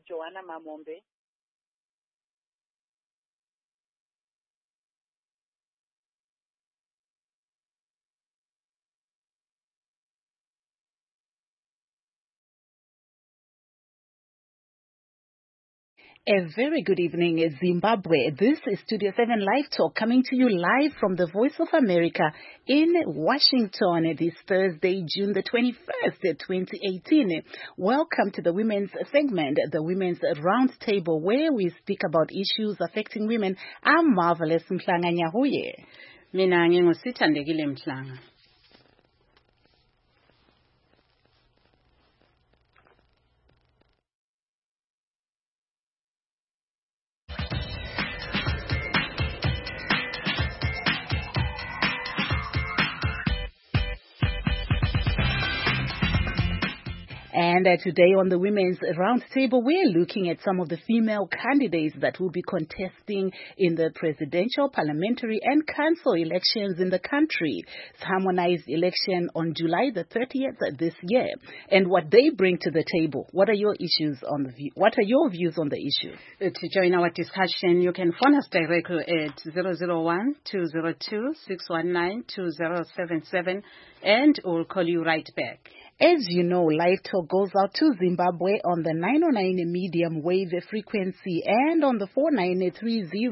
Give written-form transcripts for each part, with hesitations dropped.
Joanna Mamombe. A very good evening, Zimbabwe. This is Studio 7 Live Talk coming to you live from the Voice of America in Washington this Thursday, June the 21st, 2018. Welcome to the Women's segment, the Women's Roundtable, where we speak about issues affecting women. I'm Marvelous Mhlanga Nyahuye. Mina ngingusithandekile Mhlanga. And today on the Women's Roundtable, we're looking at some of the female candidates that will be contesting in the presidential, parliamentary, and council elections in the country. It's harmonized election on July the 30th this year, and what they bring to the table. What are your issues on the What are your views on the issue? To join our discussion, you can phone us directly at 001-202-619-2077, and we'll call you right back. As you know, Live Talk goes out to Zimbabwe on the 909 medium wave frequency and on the 4930,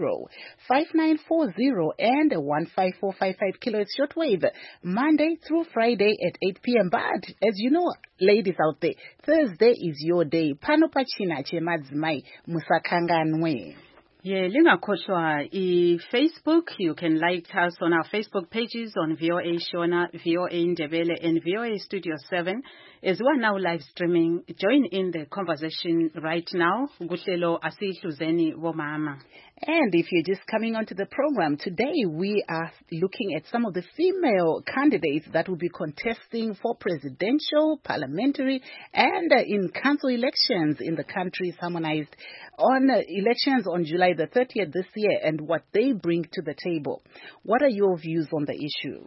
5940 and 15455 kilohertz shortwave, Monday through Friday at 8 p.m. But as you know, ladies out there, Thursday is your day. Pano pachina chemadzimai musakanganwe. Yeah, lingakhohlwa Facebook. You can like us on our Facebook pages on VOA Shona, VOA Ndebele, and VOA Studio 7. As we are now live streaming, join in the conversation right now. Guhlelo asihluzeni bomama. And if you're just coming onto the program, today we are looking at some of the female candidates that will be contesting for presidential, parliamentary, and in council elections in the country's harmonized on elections on July the 30th this year and what they bring to the table. What are your views on the issue?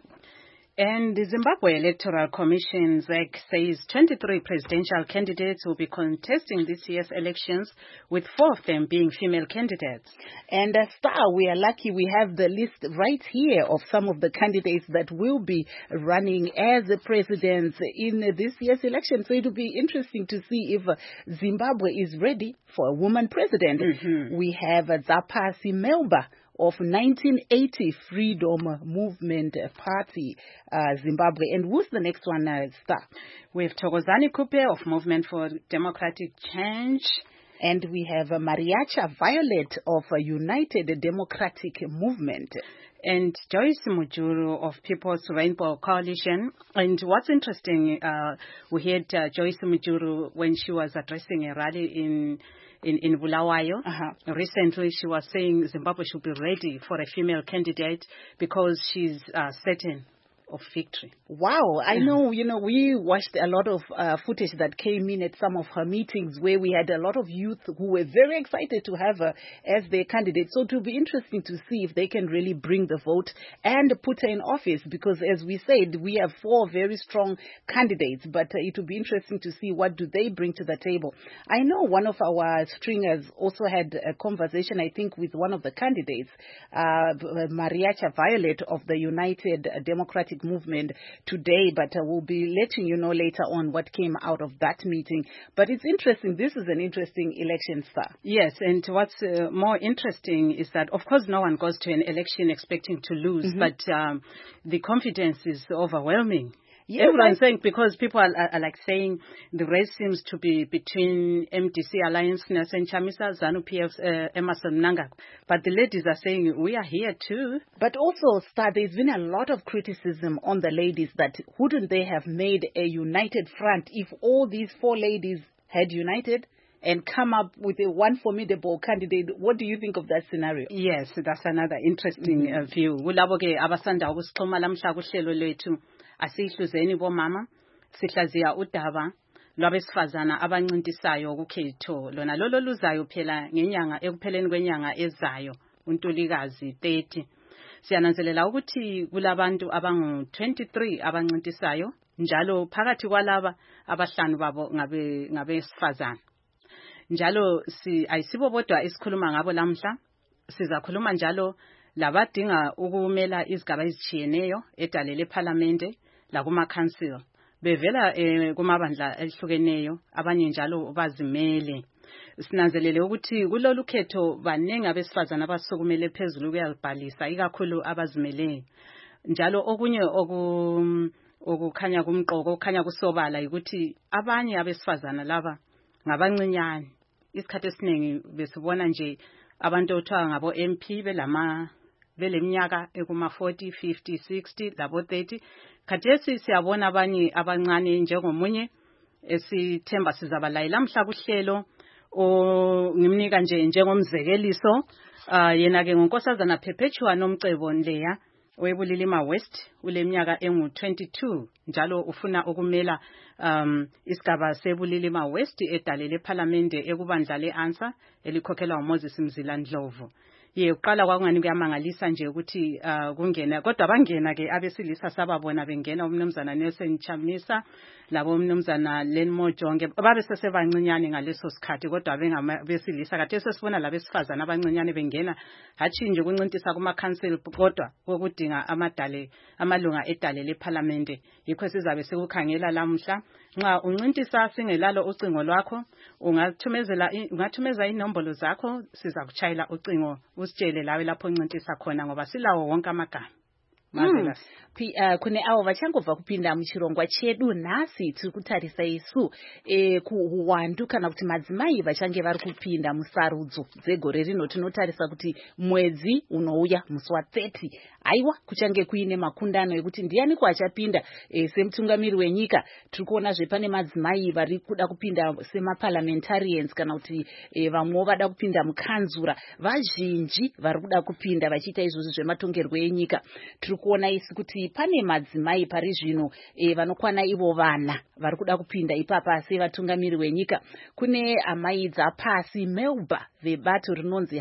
And the Zimbabwe Electoral Commission, ZEC, says 23 presidential candidates will be contesting this year's elections, with 4 of them being female candidates. And Star, we are lucky we have the list right here of some of the candidates that will be running as the presidents in this year's election. So it will be interesting to see if Zimbabwe is ready for a woman president. Mm-hmm. We have Zapasi Melba of 1980 Freedom Movement Party, Zimbabwe. And who's the next one, Star? We have Thokozani Kupe of Movement for Democratic Change. And we have Mariacha Violet of United Democratic Movement. And Joyce Mujuru of People's Rainbow Coalition. And what's interesting, we heard Joyce Mujuru when she was addressing a rally in Bulawayo. Recently, she was saying Zimbabwe should be ready for a female candidate because she's certain of victory. Wow. I know, we watched a lot of footage that came in at some of her meetings where we had a lot of youth who were very excited to have her as their candidate. So it will be interesting to see if they can really bring the vote and put her in office because, as we said, we have 4 very strong candidates, but it will be interesting to see what do they bring to the table. I know one of our stringers also had a conversation, I think, with one of the candidates, Mariacha Violet of the United Democratic Movement today, but we'll be letting you know later on what came out of that meeting. But it's interesting. This is an interesting election, Star. Yes, and what's more interesting is that, of course, no one goes to an election expecting to lose, but the confidence is overwhelming. Yeah, everyone's saying, because people are like saying the race seems to be between MDC Alliance, Nelson Chamisa, ZANU-PF's Emerson Mnangagwa. But the ladies are saying we are here too. But also, Star, there's been a lot of criticism on the ladies that wouldn't they have made a united front if all these 4 ladies had united and come up with a one formidable candidate. What do you think of that scenario? Yes, that's another interesting view. Asihluzeni bomama sihlaziya udaba lwabesifazana abancintisayo kukhetho lona lolo luzayo phela ngenyanga ekupheleni kwenyanga ezayo uNtulikazi 30. Siyananzelela ukuthi kulabantu abangu-23 abancintisayo njalo phakathi kwalaba abahlanu babo ngabesifazana. njalo ayisibo bodwa isikhuluma ngabo lamhla, sizakhuluma njalo labadinga ukumela izigaba ezitshiyeneyo edale leParliament lakuma council bevela kumabandla ehlukeneyo, abanye njalo bazimele. Sinanzelele ukuthi kulolu khetho banengi abesifazana abasukumele phezulu kuyalibhalisa, ikakhulu abazimeleyo. Njalo okunye okukhanya kumqoko, okukhanya kusobala ukuthi abanye abesifazana laba ngabancinyane. Isikhathi esiningi besibona nje abantu othiwa ngabo MP beleminyaka ekuma 40, 50, 60 labo 30. Khathesi siyabona abanye abancane njengomunye esithemba sizabalayela mhla kuhlelo ngimnika nje njengomzekeliso. Yena ke ngonkosazana Perpetua Nomcebo Nleya weBulilima West, uleminyaka engu-22 njalo ufuna ukumela isigaba seBulilima West edale leParliament ekubandla leANSA elikhokhelwa uMoses Mzila Ndlovu. Uqala kwakungani kuyamangalisa nje ukuthi kungena, kodwa bangena ke abesilisa sababona bengena umnumzana Nelson Chamisa labo umnumzana Lenmo Jonge, babe sesebancinyane ngaleso sikhathi kodwa bengabesilisa. Khathesi sibona labesifazana abancinyane bengena, hatshi nje kuncintisa kuma council kodwa kokudinga amalunga edale leParliament. Yikho sizabe sikukhangela lamhla. Nxa uncintisa singelalo ucingo lwakho, ungathumeza inombolo zakho, sizakuchayela ucingo usitshele lawe lapho uncintisa khona ngoba silawo wonke amagama. Kune avo vachangobva kupinda muchirongwa chedu, nhasi tiri kutarisa isu kuwandu kana kuti madzimai vachange vari kupinda musarudzo dzegore rino. Tinotarisa kuti mwedzi unouya musi wa30 aiwa kuchange kuine makundano ekuti ndiani kwachapinda semutungamiri wenyika. Tiri kuonazve pane madzimai vari kuda kupinda semaparliamentarians kana kuti vamwewo vada kupinda mukanzura. Vazhinji vari kuda kupinda vachiita izvozvi zvematongerwo enyika. Tiri kuona isi kuti pane madzimai pari zvino vanokwana ivo vana vari kuda kupinda ipapa sevatungamiri wenyika. Kune amai dzapasi Melba vebato rinonzi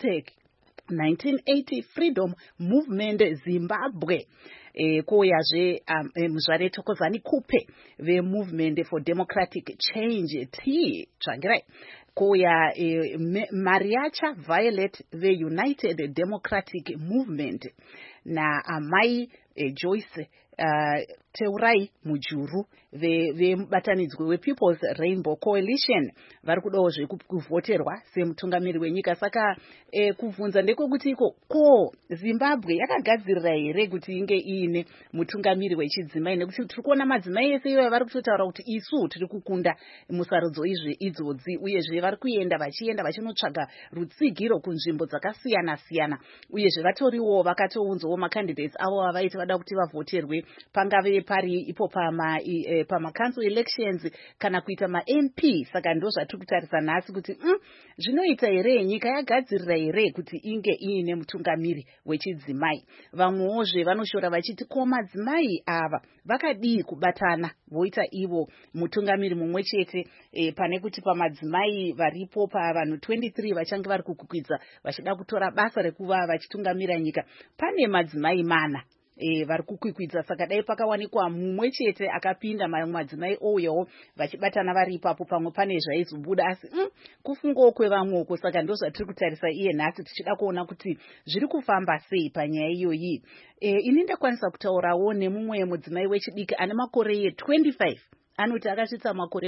#1980 Freedom Movement Zimbabwe. Koyazve muzvare Thokozani Kupe veMovement for Democratic Change tsvangirai. Koya Mariacha Violet veUnited Democratic Movement na amai Joyce Teurai Mujuru vemubatanidzwe wePeople's Rainbow Coalition vari kudawo zvekuvhoterwa semutungamiri wenyika. Saka kubvunza ndekwekuti ko Zimbabwe yakagadzirira here kuti inge iine mutungamiri wechidzimai, nekuti tiri kuona madzimai ese iyoyo vari kutotaura kuti isu tiri kukunda musarudzo idzodzi, uyezve vari kuenda vachinotsvaga rutsigiro kunzvimbo dzakasiyana siyana, uyezve vatoriwo vakatounzawo macandidates avo vavaiti vada kuti vavhoterwe, pangave pari ipo pama-council elections kana kuita ma-MP. Saka ndo zvatiri kutarisa nhasi kuti zvinoita here nyika yagadzirira here kuti inge iine mutungamiri wechidzimai. Vamwewozve vanoshora vachiti ko madzimai ava vakadii kubatana voita ivo mutungamiri mumwe chete, pane kuti pamadzimai varipo pavanhu 23 vachange vari kukukwidza vachida kutora basa rekuva vachitungamira nyika, pane madzimai 4 vari kukwikwidza. Saka dai pakawanikwa mumwe chete akapinda, madzimai ouyawo vachibatana vari ipapo, pamwe pane zvaizobuda, asi kufungawo kwevamweko. Saka ndo zvatiri kutarisa iye nhasi, tichida kuona kuti zviri kufamba sei panyaya iyoyi. Ini ndakwanisa kutaurawo nemumwe mudzimai wechidiki ane makore 25, anoti akasvitsa makore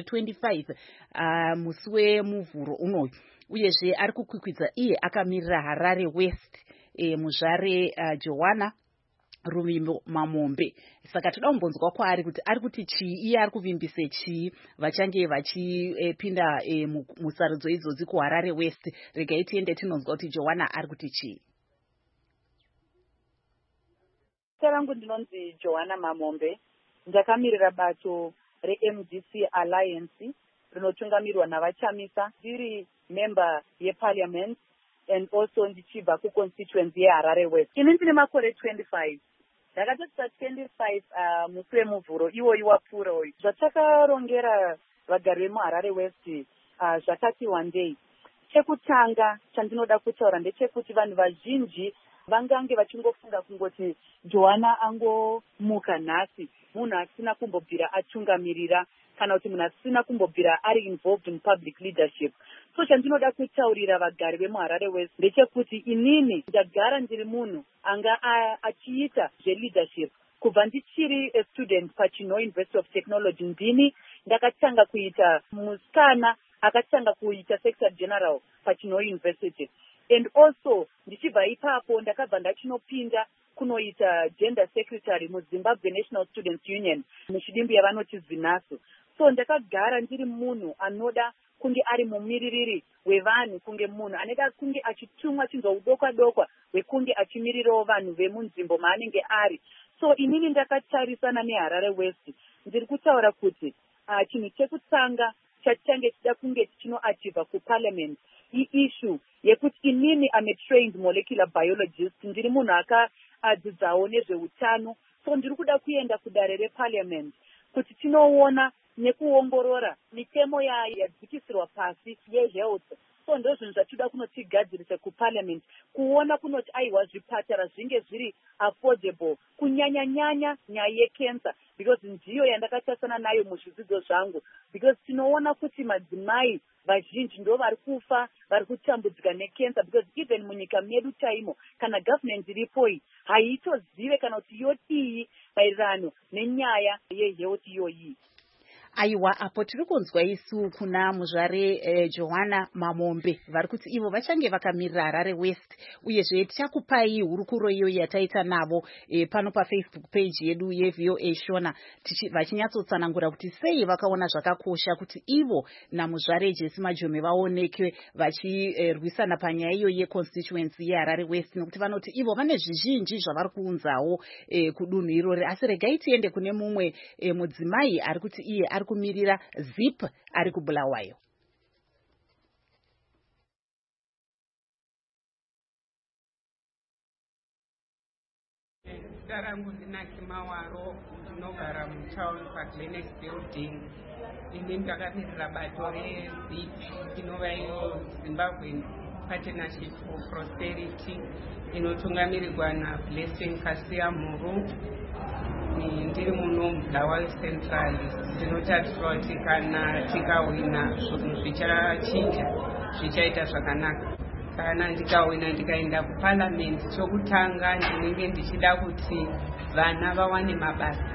25 musi wemuvhuro unoyu, uyezve ari kukwikwidza. Iye akamirira Harare West, muzvare Joanna Ruvimbo Mamombe. Saka toda kumbonzwa kwaari kuti ari kuti chii, iye ari kuvimbise chii vachange vachipinda musarudzo idzodzi kuHarare West. Regai tiende tinonzwa kuti Joanna ari kuti chii. Rangu ndinonzi Joanna Mamombe, ndakamirira bato reMDC Alliance rinotungamirwa navaChamisa, ndiri member yeParliament and also ndichibva kuconstituency yeHarare West. Ini ndine makore 25. Ndakatotsa 25 musi wemuvhuro iwoyi wapfuura uyu. Zvatakarongera vagari vemuHarare West zvakati one day. Chekutanga chandinoda kutaura ndechekuti vanhu vazhinji vangange vachingofunga kungoti Joanna angomuka nhasi, munhu asina kumbobvira atungamirira kana kuti munhu asina kumbobvira ari involved in public leadership. So chandinoda kutaurira vagari vemuHarare West ndechekuti inini ndagara ndiri munhu anga achiita zve-leadership kubva ndichiri a student paChinho University of Technology. Ndini ndakatanga kuita musikana akatanga kuita secretary general paChinho University, and also ndichibva ipapo ndakabva ndachinopinda kunoita gender secretary muZimbabwe National Students Union muchidimbu yavanoti ZINASU. So ndakagara ndiri munhu anoda kunge ari mumiririri wevanhu, kunge munhu anoda kunge achitumwa chinzoudokwa-dokwa wekunge achimirirawo vanhu vemunzvimbo maanenge ari. So inini ndakatarisana neHarare West ndiri kutaura kuti chinhu chekutanga chatichange chida kunge tichinoachivha kuparliament iissue yekuti inini am a trained molecular biologist, ndiri munhu akadzidzawo nezveutano. So ndiri kuda kuenda kudare reparliament kuti tinoona nekuongorora mitemo yadzikisirwa pasi yehealth. So ndozvinhu zvatinoda kunotigadzirisa kuparliament, kuona kunoti aiwa zvipatara zvinge zviri affordable, kunyanya-nyanya nyaya yecancer, because ndiyo yandakatasana nayo muzvidzidzo zvangu, because tinoona kuti madzimai vazhinji ndo vari kufa, vari kutambudzika necancer, because even munyika medu taimo kana government iripoi haitozive kana kuti yotii maererano nenyaya yehealth iyoyi. Aiwa, apo tiri kunzwa isu kuna muzvare Joanna Mamombe vari kuti ivo vachange vakamirira Harare West, uyezve tichakupai hurukuro iyo yataita navo pano paFacebook page yedu yeVOA Shona, vachinyatsosanangura kuti sei vakaona zvakakosha kuti ivo namuzvare Jesse Majome vaonekwe vachirwisana panyaya iyo yeconstituency yeHarare West, nokuti vanoti ivo vane zvizhinji zvavari kuunzawo kudunhu irori. Asi regai tiende kune mumwe mudzimai ari kuti iye ari kumirira ZIP ari kuBulawayo. Zita rangu ndinaki Mawaro, ndinogara mutown paGlenex building. Ini ndakamirira bato reZIP inova iyo Zimbabwe Partnership for Prosperity inotungamirirwa naBlessing Kasia Muru. Ndiri muno muBulawayo Central. Ndinotariswa kuti kana tikawina zvinhu zvichachinja, zvichaita zvakanaka. Kana ndikawina ndikaenda kuparliament, chokutanga ndinenge ndichida kuti vana vawane mabasa.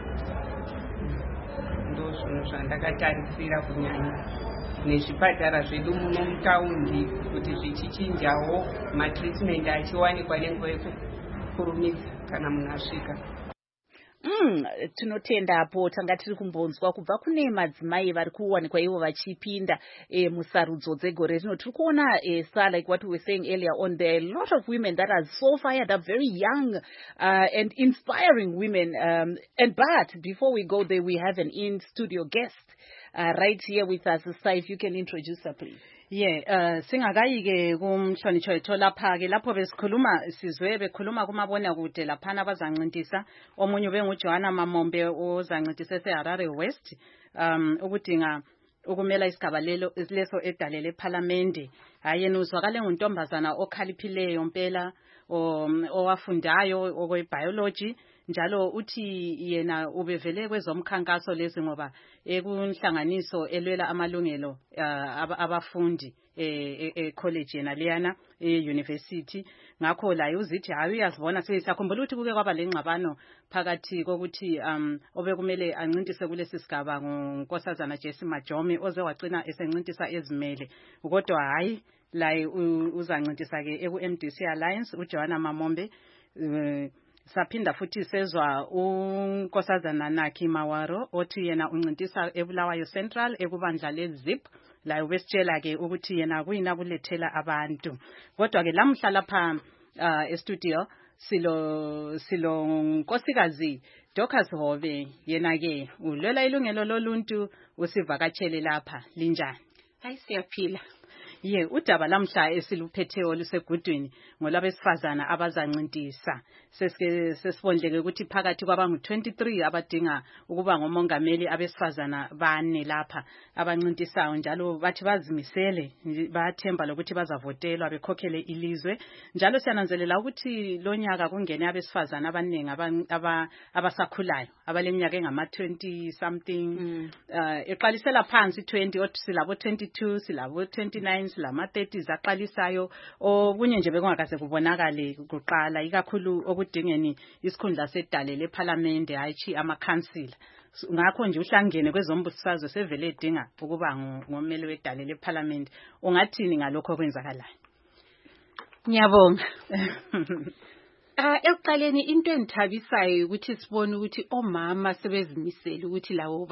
Ndo zvinhu zvandakatarisira kunyanya. Nezvipatara zvedu muno mutaundi kuti zvichichinjawo, matreatment achiwanikwa nenguva yekukurumidza kana munhu asvika. Tinotenda apo tanga tiri kumbonzwa kubva kune madzimai vari kuwanikwa ivo vachipinda musarudzo dzegore rino. Tiri kuona like what we were saying earlier on, there are a lot of women that are so fired up, very young and inspiring women. But before we go there, we have an in-studio guest right here with us. If you can introduce her, please. Yeah, singakayike kumhlonitsho ethu lapha ke lapho besikhuluma sizwe bekhuluma kumabona kude laphana bazancintisa omunye benguJoanna Mamombe ozancintisa eHarare West ukudinga ukumela isigaba leso edalele eParliament. Hayena uzwakale nguntombazana okhaliphileyo impela owafundayo okwebiology, njalo uthi yena ubevele kwezomkhankaso lezi ngoba ekunhlanganiso elwela amalungelo abafundi college yena leyana university. Ngakho la uzithi hayi uyazibona sisakhumbula ukuthi kuke kwaba lengxabano phakathi kokuthi obekumele ancintise kulesi sigaba ngunkosazana Jesse Majome oze wacina esencintisa ezimele, kodwa hayi la uzancintisa ke eku-MDC Alliance uJoanna Mamombe. Saphinda futhi sezwa unkosazana Naki Mawaro othi yena uncintisa eBulawayo Central ekubandla leZIP, la ubesitshela ke ukuthi yena kuyina kulethela abantu. Kodwa ke lamhla lapha e-studio silo nkosikazi Dorcas Hobe, yena ke ulwela ilungelo loluntu, usivakatshele lapha. Linjani? Hayi siyaphila. udaba lamhla esiluphetheyo lusegudwini ngolabesifazana abazancintisa. Sesibondleke ukuthi phakathi kwabangu 23 abadinga ukuba ngomongameli abesifazana 4 lapha abancintisayo, njalo bathi bazimisele, bayathemba lokuthi bazavotelwa bekhokhele ilizwe. Njalo siyananzelela ukuthi lonyaka kungene abesifazana abaningi abasakhulayo abaleminyaka engama 20 something, eqalisela phansi 20, silabo 22, silabo 29, silama 30 zaqalisayo, okunye nje bekungakaze kubonakale kuqala, ikakhulu okudingeni isikhundla sedale leParliament hayithi amakhansila. Ngakho nje uhlangene kwezombusazwe sevele edinga ukuba ngomeli wedale leParliament. Ungathini ngalokho okwenzakalayo? Ngiyabonga. Ekuqaleni into engithabisayo ukuthi sibone ukuthi omama sebezimisela ukuthi lawo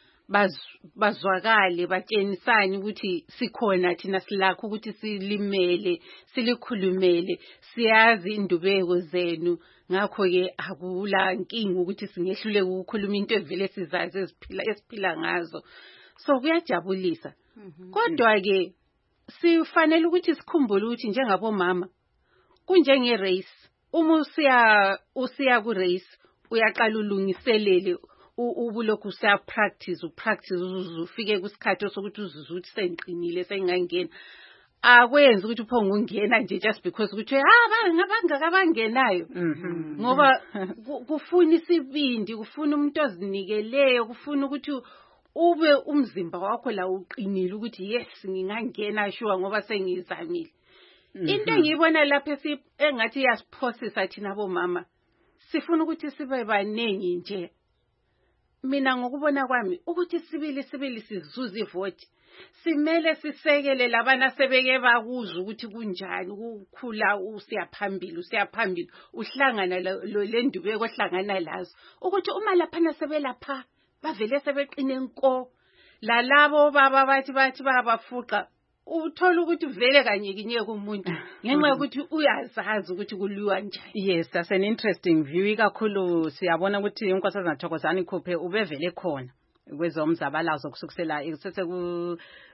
bazwakale, batshenisane ukuthi sikhona thina, silakho ukuthi silimele, silikhulumele, siyazi indubeko zenu. Ngakho ke akula nkinga ukuthi singehlule ukukhuluma into evele sizazi esiphila ngazo. So kuyajabulisa. Kodwa ke sifanele ukuthi sikhumbule ukuthi njengabomama kunjenge race. Uma usiya ku race uyaqala ulungiselele ubulokhu usa practice uzufike kusikhathi sokuthi uzizwe ukuthi sengiqinile sengangena. Akwenzi ukuthi uphonge ungena nje just because ukuthi abangenayo. Ngoba kufuna isibindi, kufuna umuntu ozinikeleyo, kufuna ukuthi ube umzimba wakho la uqinile ukuthi yes ngingangena sure ngoba sengizamile. Into engiyibona lapha engathi yasiphosisa thina bomama, sifuna ukuthi sibe baningi nje. Mina ngokubona kwami ukuthi sibili sizuze ivoti, simele sisekele labana sebeke bakuzwa ukuthi kunjani ukukhula usiyaphambili uhlangana lendubeko ohlangana lazo, ukuthi uma lapha sebelapha bavele sebeqine nko, lalabo baba bathi babafuqa, uthola ukuthi vele kanye kumuntu ngenxa yokuthi uyazazi ukuthi kuliwa njani. Yes, that's an interesting view. Ikakhulu siyabona ukuthi unkosazana Thokozani Khuphe ubevele khona kwezomzabalazo kusukisela isese ku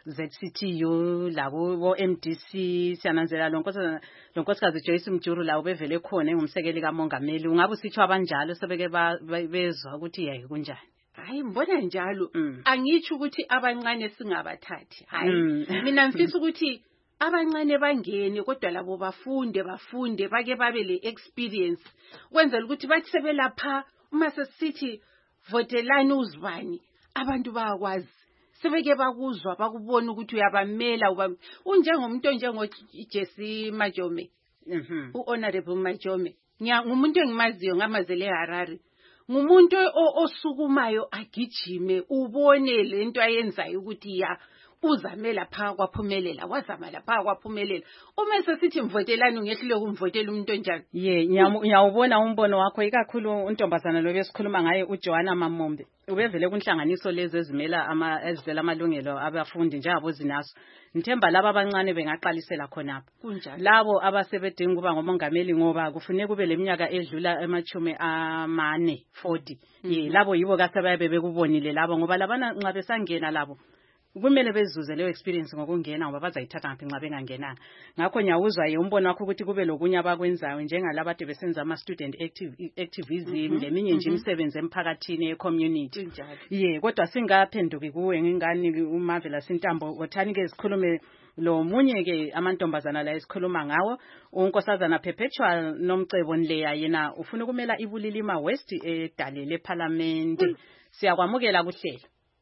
ZCTU la ku MDC. Siyananzela lonkosikazi Joyce Mjuru la ubevele khona engumsekeli kamongameli. Ungabe usitsho abanjalo sebeke bezwa ukuthi yayi kunjani? Hayi mbona njalo. Angitsho ukuthi abancane singabathathi. Hayi. Mina mfisa ukuthi abancane bangene kodwa labo bafunde bake babe le experience. Kwenzela ukuthi bathi sebelapha uma sesithi votelani uzibani, abantu bayakwazi. Sebeke bakuzwa bakubona ukuthi uyabamela unjengomuntu onjengo Jesse Majome. Honorable Majome. Ngumuntu engimaziyo ngamazele eHarare. Ngumuntu osukumayo agijime ubone lento ayenzayo ukuthi uzame lapha kwaphumelela, wazama lapha kwaphumelela. Uma sesithi mvotelani ungehlule kumvotela umuntu onjani? Ngiyawubona umbono wakho, ikakhulu untombazana lo besikhuluma ngaye uJohana Mamombe. Ubevele kunhlanganiso lezi ezivela amalungelo abafundi njengabo zinaso. Ngithemba laba abancane bengaqalisela khonapho. Kunjani? Labo abasebedinga kuba ngomongameli ngoba kufuneka kube leminyaka edlula emachume amane 40. Labo yibo kasebabe bekubonile labo ngoba labana nxa besangena labo kumele bezuze leyo experience ngokungena ngoba bazayithatha ngaphi nxa bengangenanga. Ngakho nyawuzwa umbono wakho ukuthi kube lokunye abakwenzayo njengalabo ade besenza ama student activism leminye nje imisebenzi emphakathini e-community. Kodwa singaphenduki kuwe ngingani uMavela Sintambo wothani ke sikhulume lo munye ke amantombazana la esikhuluma ngawo, unkosazana Perpetual Nomcebo Nleya, yena ufuna ukumela iBulilima West edale leParliament. Siyakwamukela kuhlelo.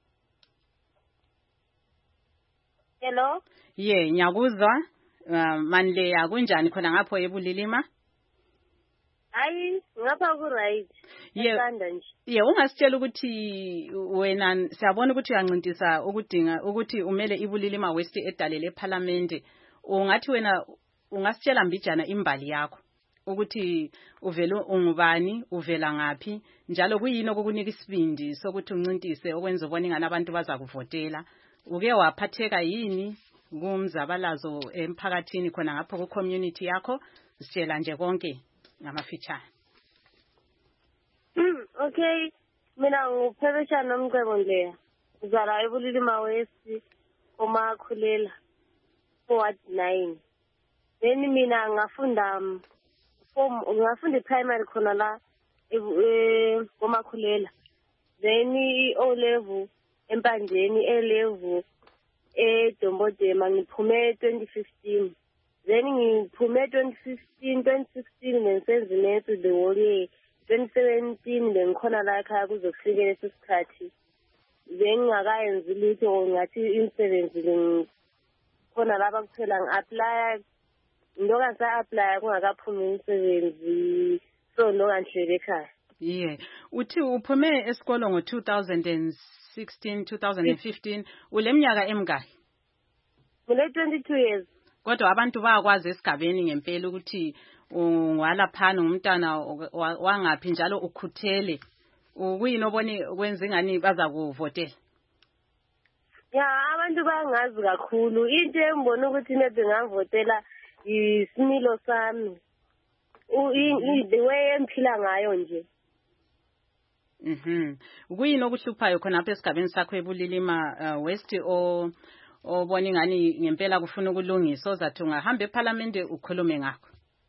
Hello. Nyakuzwa. Manleya kunjani khona ngapho eBulilima? Hayi, ngapha ku right. Esanda nje. Ungasitshela ukuthi wena siyabona ukuthi uyancintisa ukudinga ukuthi umele iBulilima West edale leParliament. Ungathi wena ungasitshela mbijana imbali yakho ukuthi uvela ungubani, uvela ngapi, njalo kuyini okukunika isibindi sokuthi uncintise okwenza ubona ingane abantu baza kuvotela. Uke waphatheka yini kumzabalazo emphakathini khona ngapho ku community yakho? Sitshela nje konke ngamafitshane. Okay, mina nguPerpetual Nomcebo Nleya. Ngizala eBulilima West umakhulela. forward 9. Then mina ngafunda primary khona la komakhulela. Then O level empandeni, A level eDombodema ngiphume 2015. Then ngiphume 2016 ngisenze net the whole year. 2017 bengikhona la ekhaya kuzokufikela isikhathi. Then ngakayenzi lutho ngathi imisebenzi ngikhona laba kuphela ngi-apply ndoka sa-apply kungakaphumi imisebenzi so ndoka ngihlele ekhaya. Yeah. Uthi uphume esikolo ngo-2016, 2015. Uleminyaka emingaki? Ngile 22 years. Kodwa abantu bayakwazi esigabeni ngempela ukuthi ungwalaphana umntana wangaphi njalo ukhuthele. Ukuyini obone kwenza ingani baza kuvotela? Ya, abantu bayangazi kakhulu. Into engibona ukuthi nede ngavotela isimilo sami. The way emphila ngayo nje. Ukuyini okuhluphayo khona apha esigabeni sakho eBulilima West obona ingani ngempela kufuna ukulungisa ozathi ungahamba eParliament ukhulume ngakho?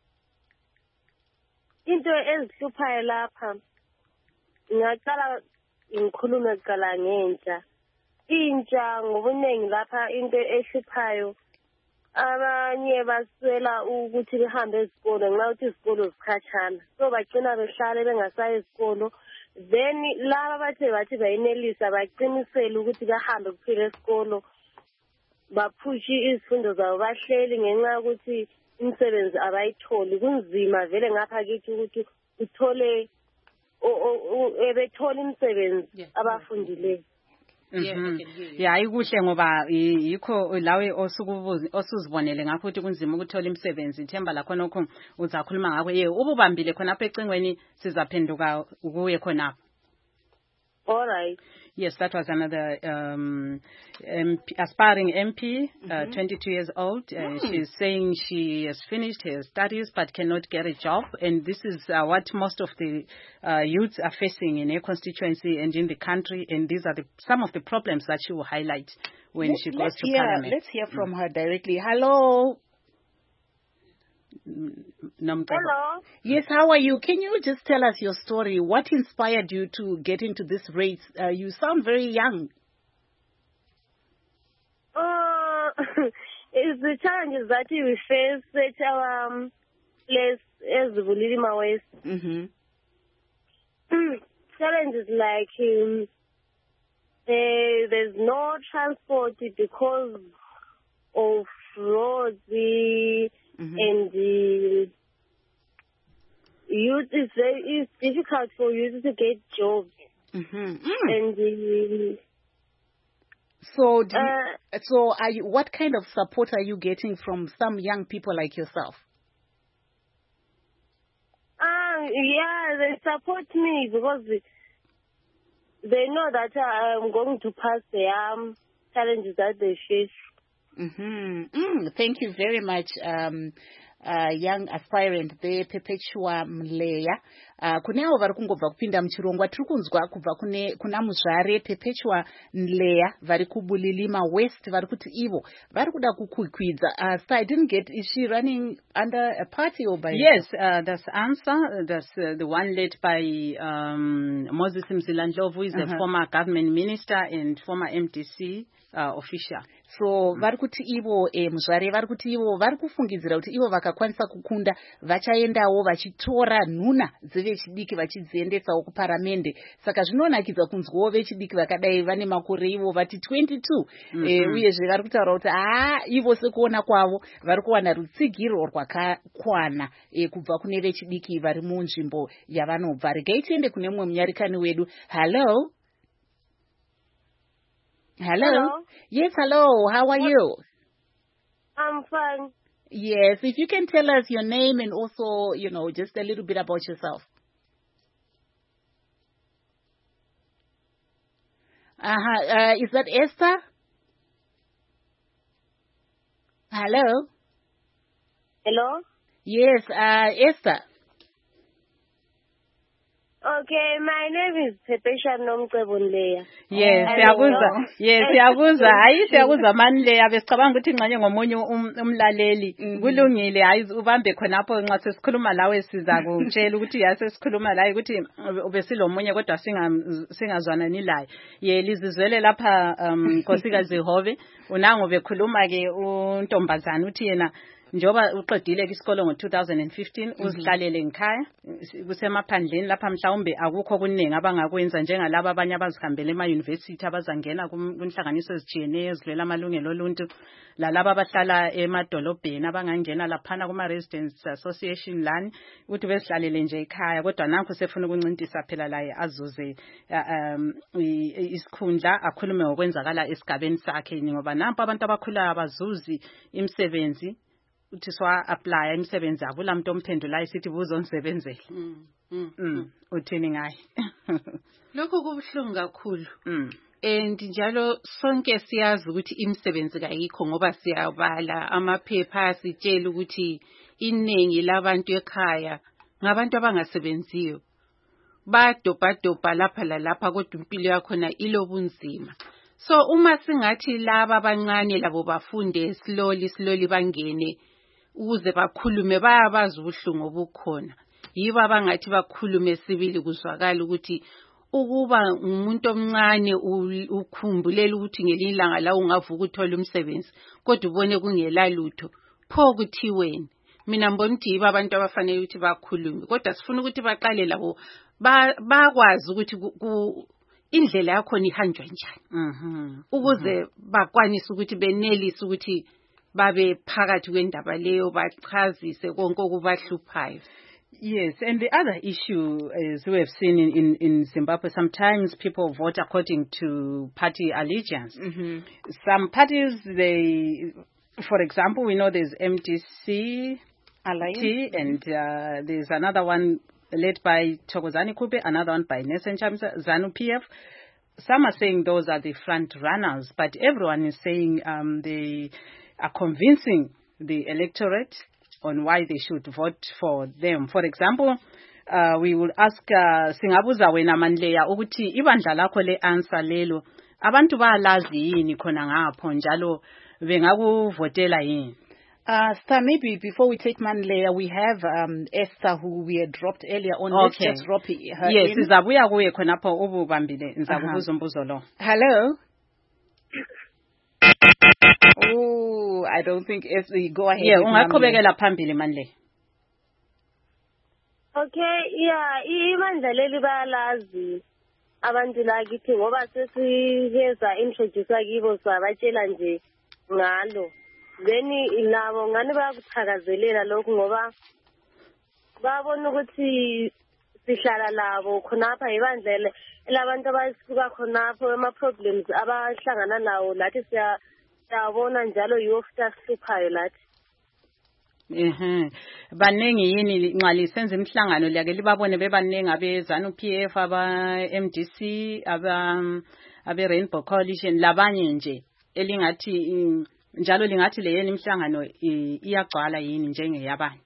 Into ezihluphayo lapha ngiyaqala ngikhulume kuqala ngentsha. Intsha ngobuningi lapha into ehluphayo abanye baswela ukuthi behambe esikolo ngenxa yokuthi izikolo zikhatshana. So bagcina behlale bengasayi esikolo. Then laba bathi bayinelisa baqinisele ukuthi bahambe kuphela esikolo. Baphushi izifundo zabo bahleli ngenxa yokuthi imisebenzi abayitholi. Kunzima vele ngapha kithi ukuthi uthole ebethola imisebenzi abafundileyo. Yeah, ayikuhle ngoba yikho lawe osuzibonele ngakho ukuthi kunzima ukuthola imisebenzi. Ithemba lakho nokho uzakhuluma ngakho. Ububambile khona apha ecingweni sizaphenduka kuye khona. All right. Yes, that was another aspiring MP, 22 years old. She's saying she has finished her studies but cannot get a job. And this is what most of the youths are facing in her constituency and in the country. And these are some of the problems that she will highlight when she goes to Parliament. Let's hear from her directly. Hello. Hello. Yes, how are you? Can you just tell us your story? What inspired you to get into this race? You sound very young. It's the challenges that we face at our place as the Bulilima West. Challenges like there's no transport because of roads. And the youth it's difficult for youth to get jobs. And so are you, what kind of support are you getting from some young people like yourself? Yeah, they support me because they know that I'm going to pass the challenges that they face. Thank you very much, young aspirant there, Perpetua Mleya. Kuneavo vari kungobva kupinda muchirongwa tiri kunzwa kubva kuna muzvare Perpetua Mleya vari kuBulilima West vari kuti ivo vari kuda kukwikwidza. So I didn't get, is she running under a party or by? Yes, that's ANSA. That's the one led by Moses Mzilandlovu, who is a former government minister and former MDC official. So vari kuti ivo muzvare vari kuti ivo vari kufungidzira kuti ivo vakakwanisa kukunda vachaendawo vachitora nhuna dzevechidiki vachidziendesawo kuparamende. Saka zvinonakidza kunzwawo vechidiki vakadai vane makore ivo vati 22. Uyezve vari kutaura kuti ivo sekuona kwavo vari kuwana rutsigiro rwakakwana kubva kune vechidiki vari munzvimbo yavanobva. Regai tiende kune mumwe munyarikani wedu. Hello. Hello. Yes, hello. How are you? I'm fine. Yes, if you can tell us your name and also, just a little bit about yourself. Is that Esther? Hello? Hello? Yes, Esther. Okay, my name is Pepesha Nomcebonleya. Yes, siyakuzwa. Hayi siyakuzwa Manleya besicabanga ukuthi ngxanye ngomunye umlaleli. Kulungile hayi ubambe khonapho nxa sesikhuluma lawe siza kutshela ukuthi yasesikhuluma la ukuthi ubesilomunye kodwa singazwanani laye. Lizizwele lapha Nkosikazi Hove unango bekhuluma ke untombazana uthi yena njoba uqedile isikolo ngo2015 uzihlalele ngikhaya kusemaphandleni lapha mhlawumbe akukho kuningi abangakwenza njengalabo abanye abazihambele ema university abazangena kunhlanganiso ezijiyeneyo ezivela amalungelo oluntu lalabo abahlala emadolobheni abangangena laphana kuma residents association lani ukuthi bezihlalele nje ekhaya kodwa nanku sefuna ukuncintisa phela laye azuze isikhundla akhulume ngokwenzakala esigabeni sakhe ngoba nampa abantu abakhulayo abazuzi imisebenzi uthi apply imisebenzi yabo lamuntu omphendula isithi buzonsebenzela uthini ngaye lokho kubuhlungu kakhulu and njalo sonke siyazi ukuthi imisebenzi kayikho ngoba siyabala amaphepha sitshela ukuthi iningi labantu ekhaya ngabantu abangasebenziyo badobha lapha lalapha kodwa impilo yakhona ilobunzima. So uma singathi laba abancane labo bafunde slowly bangene ukuze bakhulume bayabazi ubuhlungu obukhona yiba abangathi bakhulume sibili kuzwakala ukuthi ukuba umuntu omncane ukhumbulele ukuthi ngelinye ilanga la ungavuka uthola umsebenzi kodwa ubone kungela lutho pho kuthi wena mina mbona ukuthi yiba abantu abafanele ukuthi bakhulume kodwa sifuna ukuthi baqale labo bakwazi ukuthi indlela yakho ihanjwa njani ukuze bakwanise ukuthi benelise ukuthi babe phakathi kwendaba leyo bachazise konke okubahluphayo. Yes, and the other issue is we have seen in Zimbabwe, sometimes people vote according to party allegiance. Some parties, for example, we know there's MDC Alliance, and there's another one led by Thokozani Kube, another one by Nelson Chamisa, ZANU-PF. Some are saying those are the front runners, but everyone is saying they are convincing the electorate on why they should vote for them. For example, we will ask singabuza wena Manleya ukuthi ibandla lakho le answer lelo abantu bayalazi yini khona ngapho njalo bengakuvotela yini? Star, maybe before we take Manleya, we have Esther who we had dropped earlier on. Okay. Let's just drop her yes, in. sizabuya kuye khonapho ububambile ngizakubuza umbuzo lo. Hello. Oh, I don't think if we go ahead. Yeah, ungaqhubekela phambili Manleya. Okay, ibandla leli bayalazi abantu lakithi ngoba sesiheza introduce kibo sabatshela nje ngalo. Then nabo ngani bayakuthakazelela lokho ngoba babona ukuthi sihlala labo khonapha ibandla labantu abasuka khonapho ama problems abahlangana nawo lathi siyabona njalo yofta sihluphayo lathi. Baningi yini nxa lisenza imhlangano liyake libabone bebaningi abe ZANU-PF aba MDC abe Rainbow Coalition labanye nje elingathi njalo lingathi leyeni imhlangano iyagcwala yini njengeyabanye?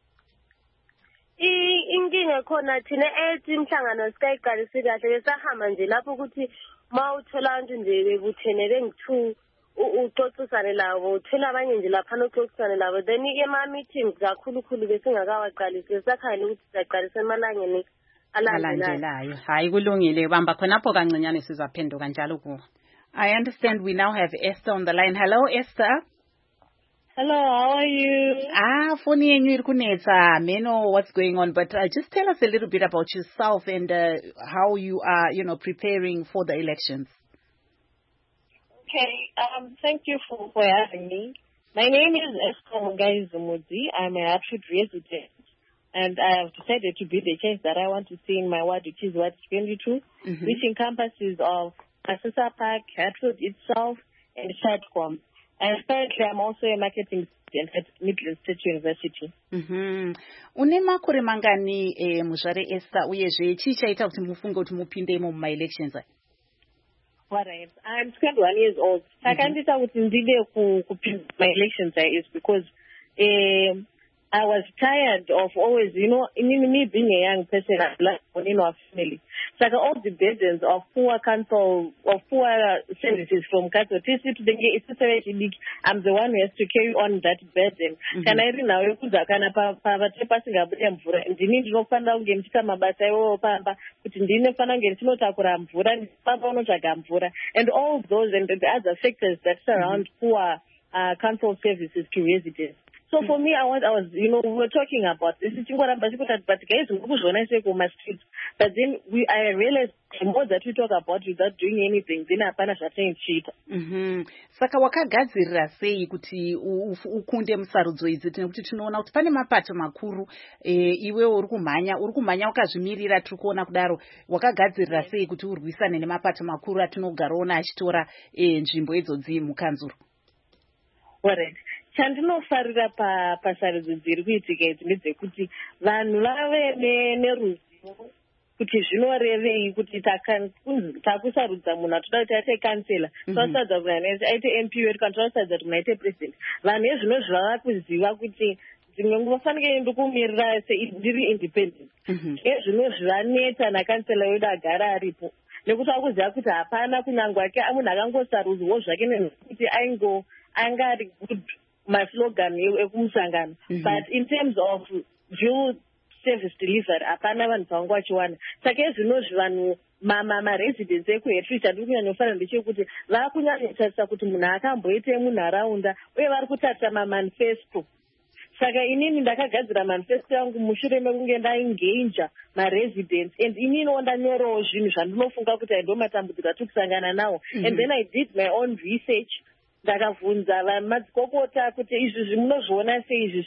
Inkinga khona thina ethi imhlangano sikayiqalisi kahle besahamba nje lapho ukuthi mawuthola abantu nje bebuthene bengi2 uxoxisane labo uthola abanye nje lapha noxoxisane labo then ema meetings kakhulukhulu besingakawaqalisi sakhanye ukuthi siyaqalisa emalangeni alandelayo. Hayi kulungile bamba khonapho kancinyane sizaphenduka njalo kuwo. I understand we now have Esther on the line. Hello, Esther. Hello, how are you? Phone yenyu kunetsa. May know what's going on, but just tell us a little bit about yourself and how you are, preparing for the elections. Okay, thank you for having me. My name is Esther Mugayizumuzi. I'm a Hatfield resident, and I have decided to be the change that I want to see in my ward, which is Ward 22, which encompasses of Masisa Park, Hatfield itself, and Chatcom. And currently, I'm also a marketing student at Midland State University. Unemakore mangani Muzvare Esther uyezve chii chaita kuti mufunge kuti mupindemo muma-elections? What I'm 21 years old. Sakandisa kuti ndide kupinda my elections is because I was tired of always, me being a young person, I like in our family. So all the burdens of poor council, of poor services from council, I'm the one who has to carry on that burden. Can I now and all those and the other sectors that surround poor council services to residents. So for me, I was, we were talking about this, but guys, but then I realized the more that we talk about without doing anything, then hapana zvachaita. Saka wakagadzirira sei kuti ukunde musarudzo idzi nekuti tinoona kuti pane mapato makuru iwewe uri kumhanya wakazvimirira tiri kuona kudaro wakagadzirira sei kuti urwisane nemapato makuru atinogaraona achitora nzvimbo idzodzi mukanzuro. Alright. Chandinofarira pasarudzo dziri kuitika idzi ndedzekuti vanhu vave neruzivo kuti zvinorevei kuti takusarudza munhu atoda kuti aite kansela tosaudza kuti aite MP wedu kana tosaudza kuti munhu aite president. Vanhu ezvino zvava kuziva kuti dzimwe nguva fanike ndikumirira ndiri independent. Ezvino zvaneta nakansela wedu agara aripo nekuti akuziva kuti hapana kunyange munhu akangosarudzwawo zvake nekuti anga ari good maslogan ekumusangano. But in terms of due service delivery hapana vanhu vangu vachiwana. Saka zvinozvi vanhu maresidents ekuHatfield chandiri kunyanya ndechekuti vakunyanyosarisa kuti munhu akamboite munharaunda uye vari kutarisa mamanifesto. Saka inini ndakagadzira manifesto yangu mushure mekunge ndaengager maresidents and inini ndanyorawo zvinhu zvandinofunga kuti ndo matambudziko atiri kusangana nawo. And then I did my own research. Ndakavhunza madzikokota kuti izvi munozviona sei izvi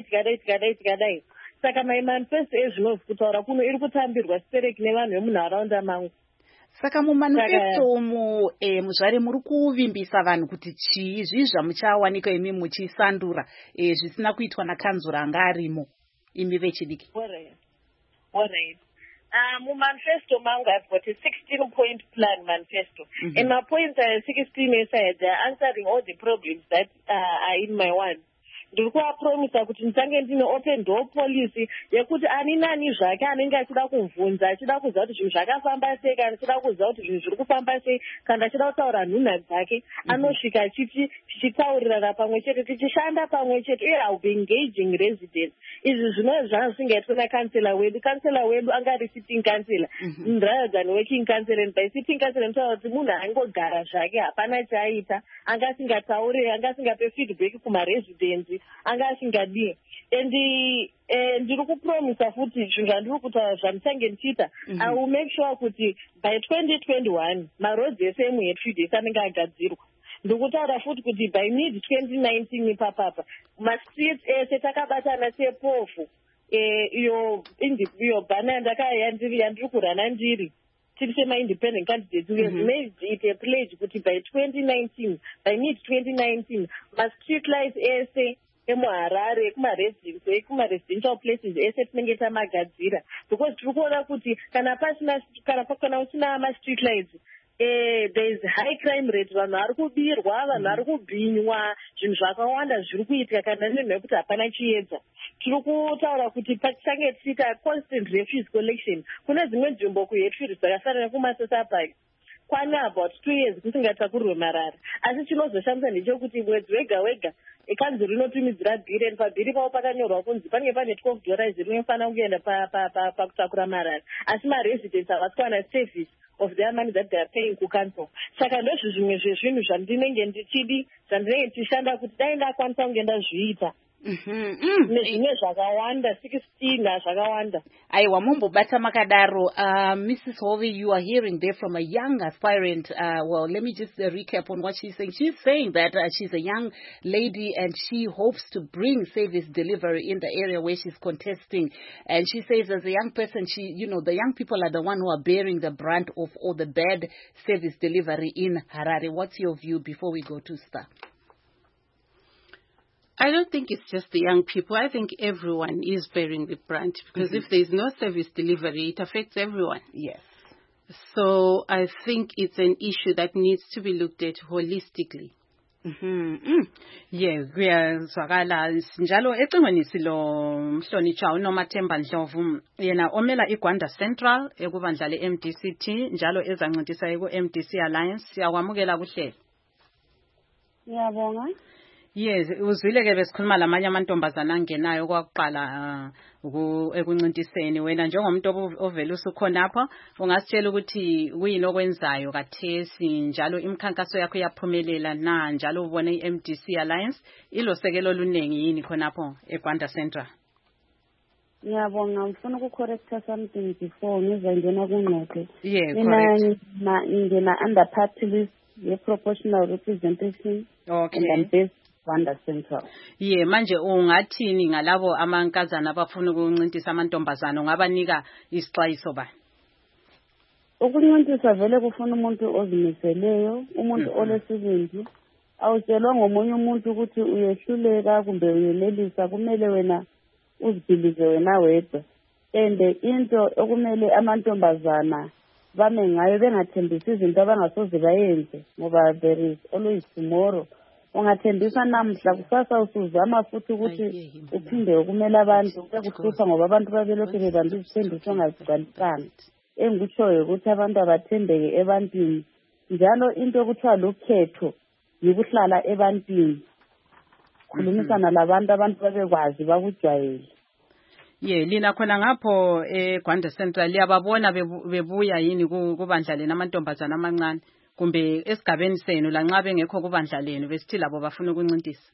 tikadai. Saka manifesto ezvinozi kutaura kuno iri kutambirwa sipereki nevanhu vemunharaunda mangu. Saka mumanifesto umu muzvare muri kuvimbisa vanhu kuti chii zvamuchawanika imi muchisandura zvisina kuitwa nakanzura anga arimo imi vechidiki. Alright. Mumanifesto mangu I've got a 16-point plan manifesto. And my points are 16 aside. They are answering all the problems that are in my one. Ndiri kuvapromisa kuti ndichange ndine open door policy yekuti ani nani zvake anenge achida kubvunza achida kuziva kuti zvinhu zvakafamba sei kana achida kuziva kuti zvinhu zviri kufamba sei kana achida kutaura nhunha dzake anosvika tichitaurirana pamwe chete tichishanda pamwe chete uye I'll be engaging residents. Izvi zvino zvisingaitwa nakansela wedu anga ari sitting councillor rather than working councillor. And by sitting councillor ndinotaura kuti munhu angogara zvake hapana chaaita anga asingatauri anga asingape feedback kumaresidents anga asingadii. And ndiri kupromisa futi zvinhu zvandiri kutaura zvandichange ndichiita I will make sure kuti by 2021 maroads ese emuHatfield ese anenge agadzirwa. Ndiri kutaura futi kuti by mid 2019 papapa mastreets ese takabatana sepofu iyo bhana yandiri kurana ndiri tiri sema-independent candidates we have made it a pledge kuti by 2019 by mid 2019 mastreet lights ese emuHarare kumaresidential places ese tinenge tamagadzira because tiri kuona kuti kana usina ma-street lights there is high crime rate. Vanhu vari kubirwa, vanhu vari kubhinywa, zvinhu zvakawanda zviri kuitika kana nzvimbo yekuti hapana chiedza. Tiri kutaura kuti tichange tichiita constant refuse collection. Kune dzimwe nzvimbo kuHatfield dzakafanana nekumaSosapai kwane about 2 years kusingatakurirwe marara. Asi chinozoshamisa ndechekuti mwedzi wega kanzuro inotumidzira bhiri and pabhiri pavo pakanyorwa kunzi panenge pane $12 rinofanira kuenda pakutakura marara. Asi maresidents havasi kuwana service of their money that they are paying kucancel. Saka ndozvo zvimwe zvezvinhu zvandinenge ndichishanda kuti dai ndakwanisa kunge ndazviita. Nezvimwe zvakawanda 16 zvakawanda. Aiwa mumbobata makadaro. Mrs. Hove, you are hearing there from a young aspirant. Well, let me just recap on what she's saying. She's saying that she's a young lady and she hopes to bring service delivery in the area where she's contesting. And she says as a young person, the young people are the one who are bearing the brunt of all the bad service delivery in Harare. What's your view before we go to Star? I don't think it's just the young people. I think everyone is bearing the brunt because if there's no service delivery, it affects everyone. Yes. So I think it's an issue that needs to be looked at holistically. kuyazwakala njalo ecingweni silo Mhlonitshwa uNomathemba Ndlovu yena omela iGwanda Central ekubandla leMDCT njalo ezancedisa ku-MDC Alliance. Siyakwamukela kuhlelo. Ngiyabonga. Yes, uzwile ke besikhuluma lamanye amantombazana angenayo kwakuqala ekuncintiseni. Wena njengomuntu ovela usukhonapho ungasitshela ukuthi kuyini okwenzayo kathesi njalo imikhankaso yakho yaphumelela na njalo ubone iMDC Alliance ilosekelo oluningi yini khonapho eGwanda Central? Ngiyabonga, ngifuna ukucorrecta something before ngizongena kungqoqo. Mina ngingena under party list ye-proportional representation. Okay. Rwanda Central. Manje ungathini ngalabo amankazana abafuna ukuncintisa amantombazana, ungabanika isixwayiso bani? Ukuncintisa vele kufuna umuntu ozimiseleyo, umuntu olesibindi. Awutshelwa ngomunye umuntu ukuthi uyehluleka kumbe uyenelisa, kumele wena uzibhilize wena wedwa. And into okumele amantombazana bame ngayo bengathembisi izinto abangasoze bayenze ngoba there is always tomorrow. Ungathembisa namhla kusasa usuzama futhi ukuthi uphinde ukumela abantu kuhlupha ngoba abantu babelokhu bebamba izithembiso ongazigcwalisanga. Engikutshoyo ukuthi abantu abathembeke ebantwini njalo into okuthiwa lokhetho yikuhlala ebantwini, khulumisana labantu abantu babekwazi bakujwayele. Lina khona ngapho eGwanda Central liyababona bebuya yini kubandla lena amantombazana amancane kumbe esigabeni senu lanxa bengekho kubandla lenu besithi labo bafuna ukuncintisa?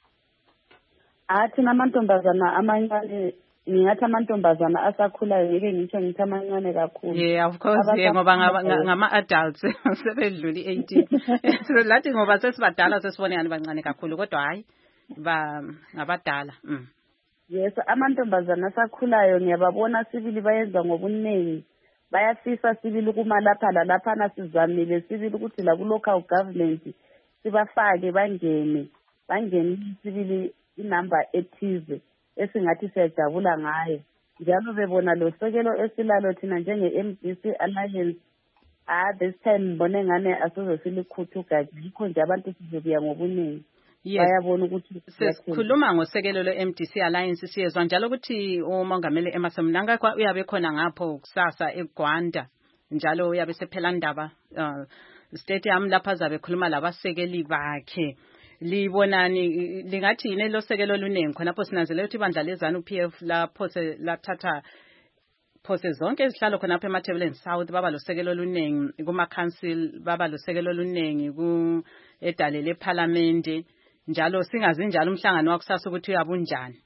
Thina amantombazana amancane, ngingathi amantombazana asakhulayo, ngeke ngitsho ngithi amancane kakhulu. Of course, ngoba ngama-adults sebedluli 18. So lathi ngoba sesibadala sesibone ngani bancane kakhulu, kodwa hayi ngabadala. Yes, amantombazana asakhulayo ngiyababona sibili bayenza ngobuningi. Bayafisa sibili kuma lapha lalaphana sizamile sibili ukuthi la ku-local government sibafake bangene sibili inumber ethize esingathi siyajabula ngayo. Njalo bebona lo sekelo esilalo thina njenge-MDC Alliance. This time mbone ngane asoze silikhuthuka, yikho nje abantu sizobuya ngobuningi. Bayabona ukuthi sesikhuluma ngosekelo le-MDC Alliance siyezwa njalo ukuthi umongameli Emmerson Mnangagwa uyabe khona ngapho kusasa eGwanda njalo uyabe sephela ndaba stadium lapha azabe khuluma labasekeli bakhe. Libonani lingathi yini losekelo oluningi khonapho? Sinanzelela ukuthi ibandla lezanu PF lapho lathatha phose zonke izihlalo khonapho eMathebeleni South baba losekelo oluningi, kuma-council baba losekelo oluningi, edale leParliament njalo singazi njalo umhlangano wakusasa ukuthi uyabunjani.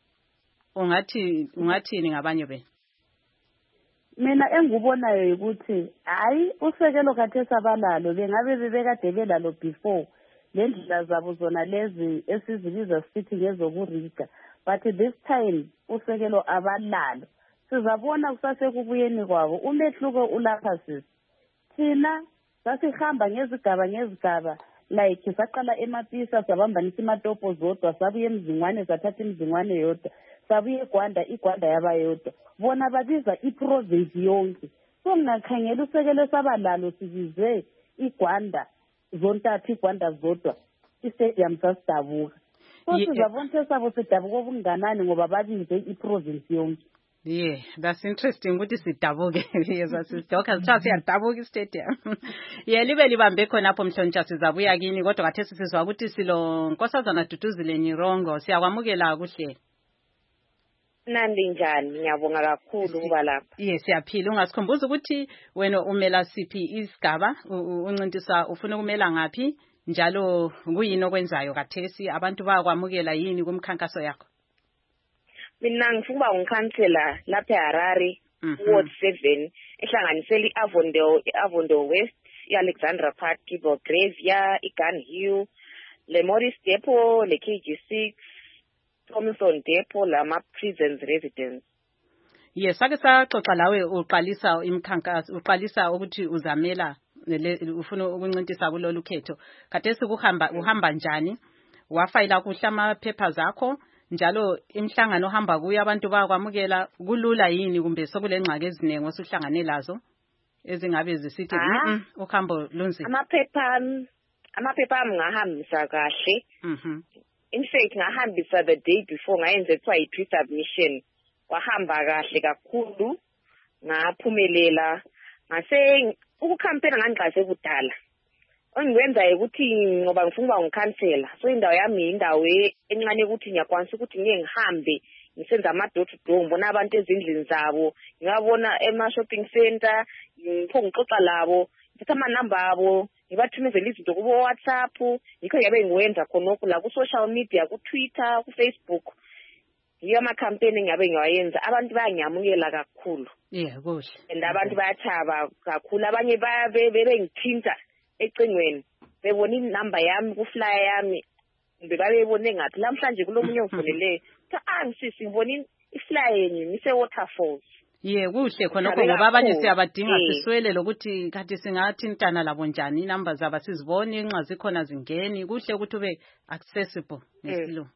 Ungathini ngabanye bena? Mina engikubonayo ukuthi hayi usekelo khathesi abalalo bengabe bebekade belalo before lendlela zabo zona lezi esizibiza sithi ngezokuriga, but this time usekelo abalalo. Sizabona kusasekubuyeni kwabo. Umehluko ulapha sisi. Thina sasihamba ngezigaba like saqala eMapisa sabambanisa imatopo zodwa, sabuye eMzingwane sathatha iMzingwane yodwa, sabuye iGwanda yaba yodwa. Bona babiza iprovince yonke. So ngingakhangela usekelo sabalalo sibize iGwanda zontathu, iGwanda zodwa, istadium sasidabuka. So sizabona sabo sidabuka okunganani ngoba babize iprovince yonke. That's interesting ukuthi sidabuke. Sasidoka siyadabuka istadium. Libe libambe khonapho Mhlonitshwa, sizabuya kini kodwa kathesi sizwa ukuthi silo Nkosazana Duduzile Nyirongo. Siyakwamukela kuhle. Nandi njani? Ngiyabonga kakhulu kuba lapha. Siyaphila. Ungasikhumbuza ukuthi wena umela siphi isigaba, uncintisa ufuna ukumela ngaphi njalo kuyini okwenzayo kathesi, abantu bayakwamukela yini kumkhankaso yakho? Mina ngifuna ukuba ngikhansela lapha eHarare, Ward 7, ehlanganisela i-Avondo West, i-Alexandra Park, i-Belgravia, i-Gun Hill, le-Morris Depot, le-KG6, Thomson Depot, lama-Prisons Residence. Sake saxoxa lawe uqalisa imikhankaso, uqalisa ukuthi uzamela ufuna ukuncintisa kulolu khetho. Kathesi uhamba njani? Wafayila kuhle amaphepha zakho? Njalo imhlangano ohamba kuyo abantu bayakwamukela, kulula yini kumbe sokulengxaki eziningi osuhlangane lazo ezingabe zisithi uhambo lunzima? Amaphepha amaphepha ami ngahambisa kahle. In fact ngahambisa the day before ngayenza kuthiwa yi-pre-submission, wahamba kahle kakhulu, ngaphumelela. Ngase ukukhampena ngangiqase kudala. Engikwenzayo ukuthi ngoba ngifuna ukuba ngikhansela, so indawo yami indawo encane ukuthi ngiyakwanisa ukuthi ngeke ngihambe ngisenza ama-door to door, ngibona abantu ezindlini zabo, ngiyabona ema-shopping center, ngipho ngixoxa labo, ngithatha amanamba abo, ngibathumezela izinto kubo-WhatsApp. Yikho ngiyabe ngiwenza khonokho la ku-social media, ku-Twitter, ku-Facebook. Yiyo ama-campaign engiyabe ngiwayenza. Abantu bayangiyamukela kakhulu. Kuhle. And abantu bayathaba kakhulu. Abanye bebengithinta ecingweni, bebona inamba yami ku-flyer yami, bebabebone ngathi namhlanje kulomunye ofoneleyo. Ngisisi ngibona i-flyer yenyu ngise-Waterfalls. Kuhle khonokho ngoba abanye siyabadinga siswele lokuthi kanti singathintana labo njani, inamba zabo sizibone nxa zikhona zingeni. Kuhle ukuthi ube accessible ngesilungu.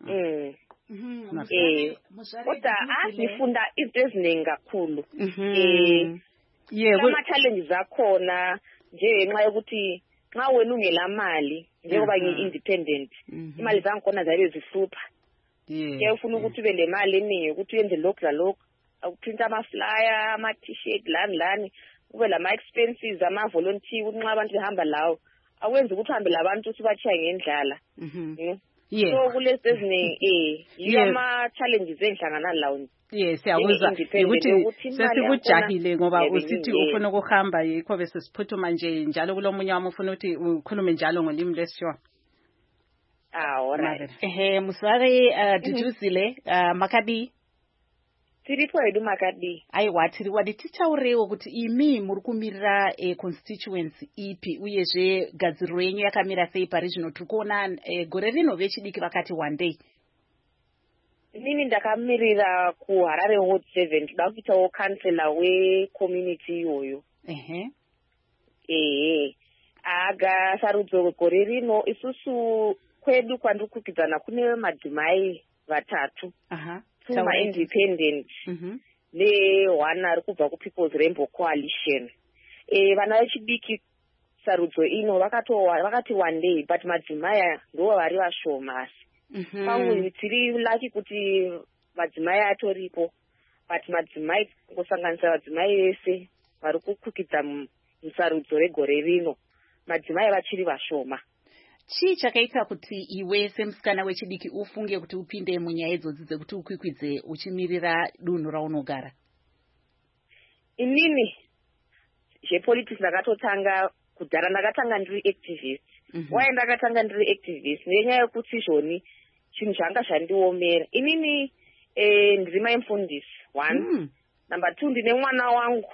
Kodwa ngifunda izinto eziningi kakhulu. Ama-challenges akhona nje nxa yokuthi nxa wena ungelamali njengoba ngi-independent, imali zangikhona zabe zihlupha. Ufuna ukuthi ube nemali eningi ukuthi uyenze lokhu lalokhu, ukuprinta ama-flyer, ama-t-shirt, lani, kube lama-expenses, ama-volunteer, ukuthi nxa abantu behamba lawo, awenzi ukuthi uhambe labantu usibatshiya ngendlala. So kulezi eziningi yiyo ama-challenges engihlangana lawo. Siyakuzwa ukuthi sesikujahile ngoba usithi ufuna ukuhamba, yikho bese siphuthuma nje njalo kulomunye wami ufuna ukuthi ukhulume njalo ngolimi lwesiShona. Alright. Musare Duduzile Makadi. Tiripo edu Makadi. Aiwa tiri wadititauriwo kuti imi muri kumirira constituency ipi uyezve gadziriro yenyu yakamira sei parizvino. Tiri kuona gore rino vechidiki vakati one day. Inini ndakamirira kuHarare Ward 7 ndoda kuitawo kansela wecommunity iyoyo. Aga sarudzo gore rino isusu kwedu kwandikukidzana kune madzimai vatatu. Tuma independent. Ne1 ari kubva kuPeople's Rainbow Coalition. Vana vechidiki sarudzo ino vakati one day, but madzimai ndiwo vari vashoma. Pangu tiri lucky kuti madzimai atoripo, but madzimai kusanganisa madzimai vese vari kukukidza musarudzo regore rino, madzimai vachiri vashoma. Chii chakaita kuti iwe semusikana wechidiki ufunge kuti upinde munyaya idzodzi dzekuti ukwikwidze uchimirira dunhu raunogara? Inini zvepolitics ndakatotanga kudhara, ndakatanga ndiri activist. Why ndakatanga ndiri activist? Nenyaya yekuti zvoni chinhu zvanga zvandiomera. Inini ndiri mufundisi 1. Number 2 ndine mwana wangu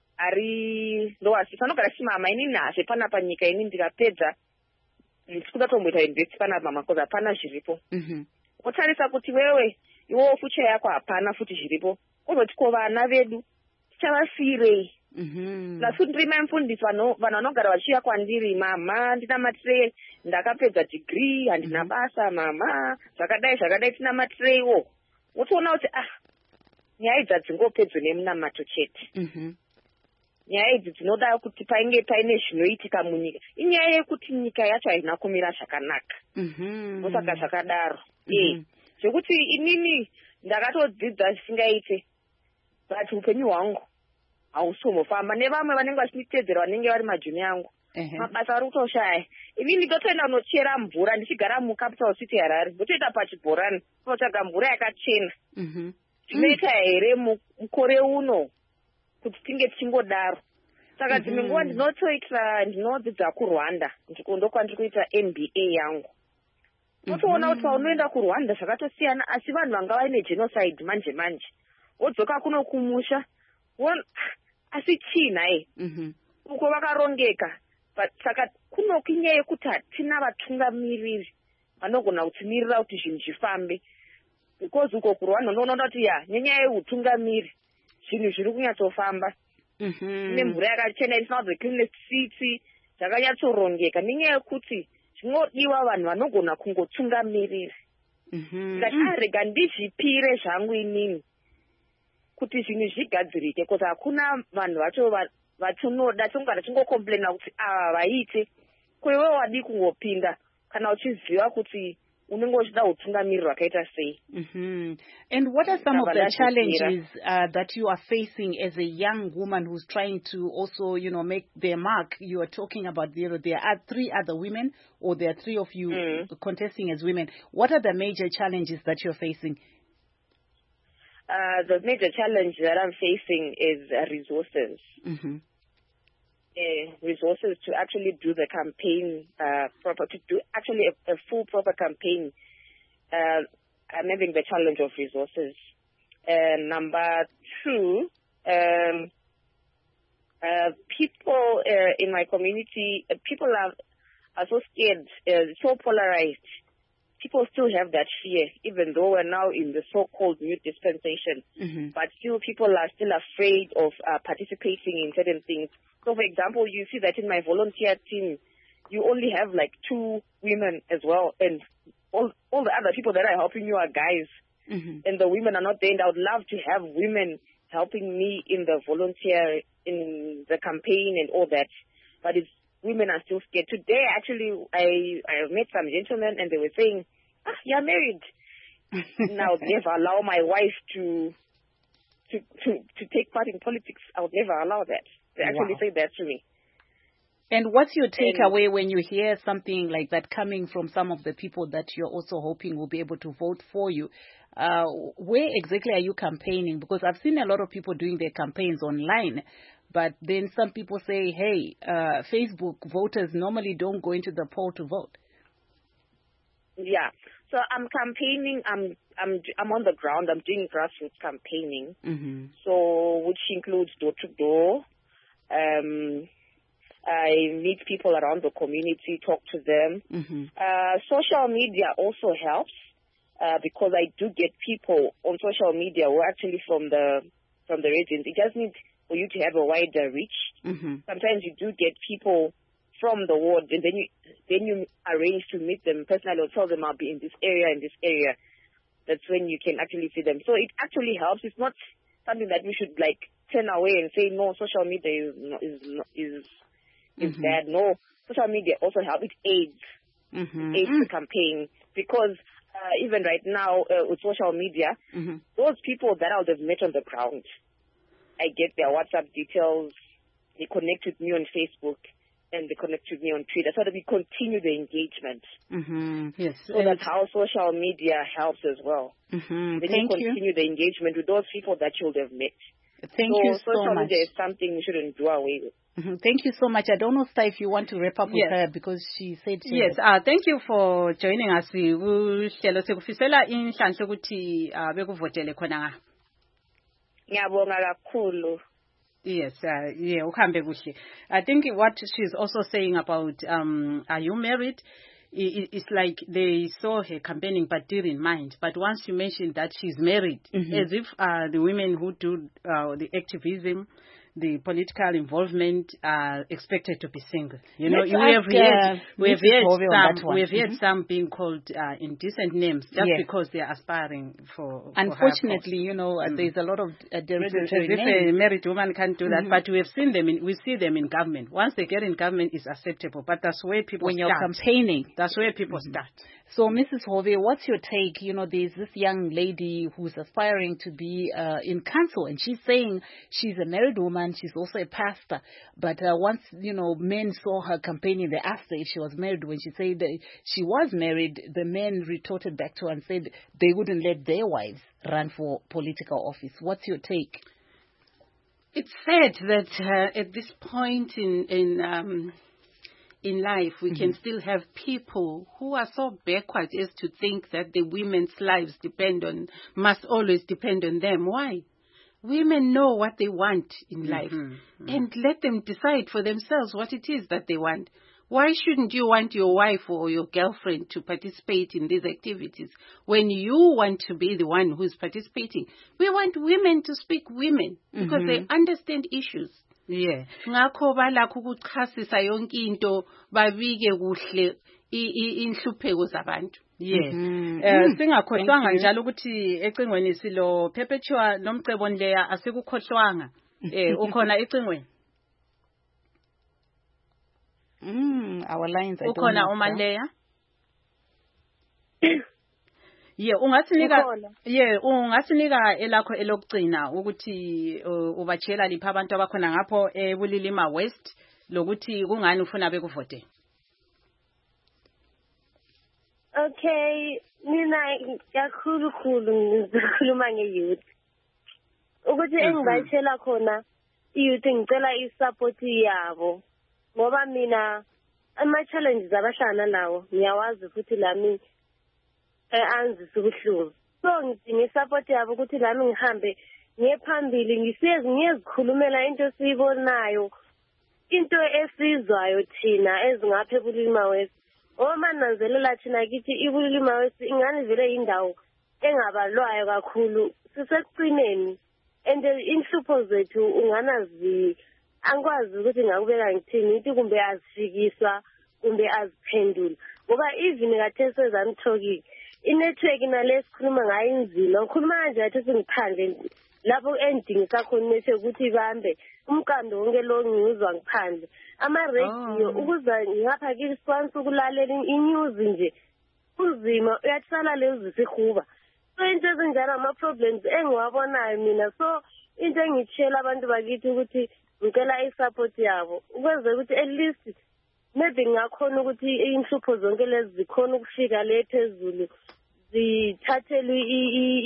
ari ndoasisa anogara chimama. Inini hazve panapa nyika ini ndikapedza ndikuda tomboita university panapa makoza hapana zviripo. Wotarisa kuti wewe iwo future yako hapana futi zviripo, kuzoti ko vana vedu tichavasirei? Lasuti ndiri mufundisi, vanhu vanogara vachiuya kwandiri, mama ndina matirei, ndakapedza degree, handina basa mama, zvakadai tina matireiwo. Wotoona kuti nyaya idzi hadzingopedzwe nemunamato chete. Nyaya idzi dzinoda kuti painge paine zvinoitika munyika. Inyaya yekuti nyika yacho haina kumira zvakanaka. Osaka zvakadaro. Zvekuti inini ndakatodzidza zvisingaite, but upenyu hwangu hausombofamba. Nevamwe vanenge vachitedzera vanenge vari majuni angu, mabasa ari kutoshaya. Inini ndotoenda kunochera mvura ndichigara mucapital city Harare, ndotoita pachibhorani kunotsvaga mvura yakachena. Zvinoita here mukore uno kuti tinge tichingodaro? Saka dzimwe nguva ndinodzidza kuRwanda, ndokwandiri kuita MBA yangu. Unotoona kuti paunoenda kuRwanda zvakatosiyana, asi vanhu vanga vaine genocide manje. Wodzoka kuno kumusha, asi chii naye? Uko vakarongeka. Saka kuno inyaya yekuti hatina vatungamiriri vanogona kutimirira kuti zvinhu zvifambe. Because uko kuRwanda unoona kuti nenyaya yeutungamiri zvinhu zviri kunyatsofamba. Ine mvura yakachena, it's not the cleanest city, zvakanyatsorongeka. Nenyaya yekuti zvinodiwa vanhu vanogona kungotungamirira. Rega ndizvipire zvangu inini kuti zvinhu zvigadzirike, kuti hakuna vanhu vacho vatinoda tingara tingocomplaina kuti ava vaite, kwewe wadi kungopinda kana uchiziva kuti unenge uchida utungamiriri wakaita sei. And what are some of the challenges that you are facing as a young woman who's trying to also, make their mark? You are talking about, there are 3 other women, or there are 3 of you contesting as women. What are the major challenges that you're facing? The major challenge that I'm facing is resources. Resources to actually do the campaign proper, to do actually a full proper campaign. I'm having the challenge of resources. Number 2, people in my community, people are so scared, so polarized. People still have that fear, even though we're now in the so-called new dispensation. But still, people are still afraid of participating in certain things. So, for example, you see that in my volunteer team, you only have like 2 women as well, and all the other people that are helping you are guys, and the women are not there. And I would love to have women helping me in the volunteer, in the campaign and all that. But women are still scared. Today, actually, I met some gentlemen, and they were saying, you're married. Now, never allow my wife to take part in politics. I would never allow that. They actually say that to me. And what's your takeaway when you hear something like that coming from some of the people that you're also hoping will be able to vote for you? Where exactly are you campaigning? Because I've seen a lot of people doing their campaigns online, but then some people say, hey, Facebook voters normally don't go into the poll to vote. Yeah. So I'm campaigning. I'm on the ground. I'm doing grassroots campaigning. So which includes door to door. I meet people around the community, talk to them. Social media also helps because I do get people on social media who are actually from the region. It just needs for you to have a wider reach. Sometimes you do get people from the ward, and then you arrange to meet them personally or tell them I'll be in this area, in this area. That's when you can actually see them. So it actually helps. It's not something that we should like turn away and say no. Social media is bad. No, social media also helps. It aids the campaign because even right now with social media, those people that I would have met on the ground, I get their WhatsApp details. They connect with me on Facebook. And they connect with me on Twitter so that we continue the engagement. Yes. So that's how social media helps as well. Then you continue the engagement with those people that you would have met. Thank you so social much. Media is something we shouldn't do away with. Thank you so much. I don't know, Sta, if you want to wrap up with her because she said so. Yes, thank you for joining us. Uhlelo sekufisela inhlanhla ukuthi bekuvotele khona nga. Ngiyabonga kakhulu. Yes, uhambe kuhle. I think what she's also saying about are you married? It's like they saw her campaigning but didn't mind. But once you mentioned that she's married, as if the women who do the activism, the political involvement are expected to be single. You know, we have heard some being called indecent names just because they are aspiring for. Unfortunately, you know, there's a lot of derogatory names. A married woman can't do that, but we have seen them. We see them in government. Once they get in government, it's acceptable. But that's where people when you're campaigning. That's where people start. So, Mrs. Hove, what's your take? You know, there's this young lady who's aspiring to be in council, and she's saying she's a married woman. She's also a pastor. But once, you know, men saw her campaigning, they asked her if she was married. When she said that she was married, the men retorted back to her and said they wouldn't let their wives run for political office. What's your take? It's sad that at this point in life, we can still have people who are so backward as to think that the women's lives must always depend on them. Why? Women know what they want in life, and let them decide for themselves what it is that they want. Why shouldn't you want your wife or your girlfriend to participate in these activities when you want to be the one who's participating? We want women to speak women because they understand issues. Yeah. Ngakho balakho ukuchasisa yonke into babike kuhle inhlupheko zabantu. Yeah. Singakhohlwanga njalo ukuthi ecingweni silo Perpetua nomcebo Nleya asikukhohlwanga. Ukhona ecingweni? Our lines are ukhona uManleya. Ungasinika elakho elokugcina ukuthi ubatshela lipha abantu abakhona ngapho eBulilima West lokuthi kungani ufuna bekuvote. Okay, mina kakhulu ngikhuluma nge-youth. Ukuthi engibayitshela khona i-youth ngicela i-support yabo. Ngoba mina ama-challenges abahlangana nawo ngiyawazi futhi lami anzisa ubuhlungu. So ngidinga i-support yabo ukuthi lami ngihambe ngiye phambili ngiyezikhulumela into esiyibonayo, into esizwayo thina ezingapha eBulilima West. Oma nanzelela thina kithi iBulilima West ingani vele indawo engabalwayo kakhulu sisekucineni and inhlupho zethu unganazi angikwazi ukuthi ngakubeka ngithini ithi kumbe azifikiswa kumbe aziphendula ngoba even kade sezami talking i-network nalesikhuluma ngayo inzima ngikhuluma kanje athi singiphandle lapho endingisa khona network ukuthi ibambe umqando wonke lo ngiwuzwa ngiphandle ama-radio ukuze ngapha kirisponse ukulalela i-news nje kunzima uyatsala lezisa ihuba so into ezinjalo ama-problems engiwabonayo mina so into engitshela abantu bakithi ukuthi ngicela i-support yabo ukwenzela ukuthi at least maybe ngakhona ukuthi inhlupho zonke lezi zikhona ukufika le phezulu zithathelwe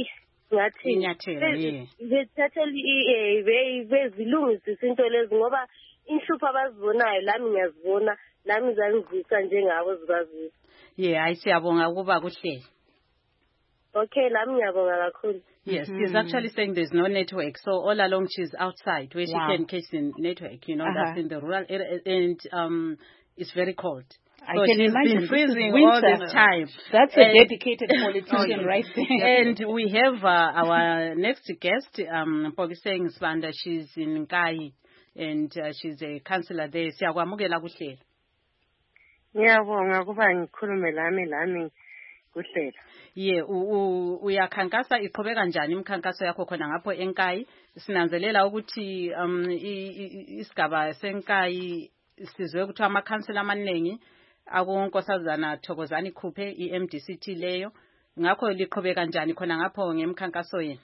bezilungisisa into lezi ngoba inhlupho abazibonayo lami ngiyazibona nami zangivisa njengabo zibazisa. Hayi siyabonga ukuba kuhleli. Okay, lami ngiyabonga kakhulu. Yes, she's actually saying there's no network, so all along she's outside where she can catch the network, that's in the rural area, and it's very cold. I so can she's imagine been freezing all this time. That's a dedicated politician right there. And we have our next guest, Mpogiseng Sibanda. She's in Nkai, and she's a councillor there. Siyakwamukela kuhlelo. Ngiyabonga kuba ngikhulume lami kuhlelo. Uyakhankasa iqhubeka njani imkhankaso yakho khona ngapho eNkai? Sinanzelela ukuthi isigaba seNkai sizwe ukuthi amakhansela amaningi akunkosazana Thokozani Khuphe iMDCT leyo ngakho liqhubeka njani khona ngapho ngemkhankaso yenu?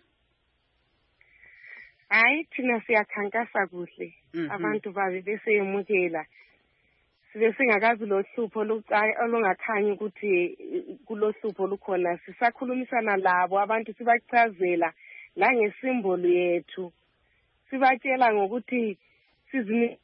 Hayi thina siyakhankasa kuhle abantu babe beseyemukela sibe singakazi lo hlupho olungakhanyi ukuthi kulohlupho lukhona sisakhulumisana labo abantu sibachazela la ngesimbolo yethu sibatshela ngokuthi sizimi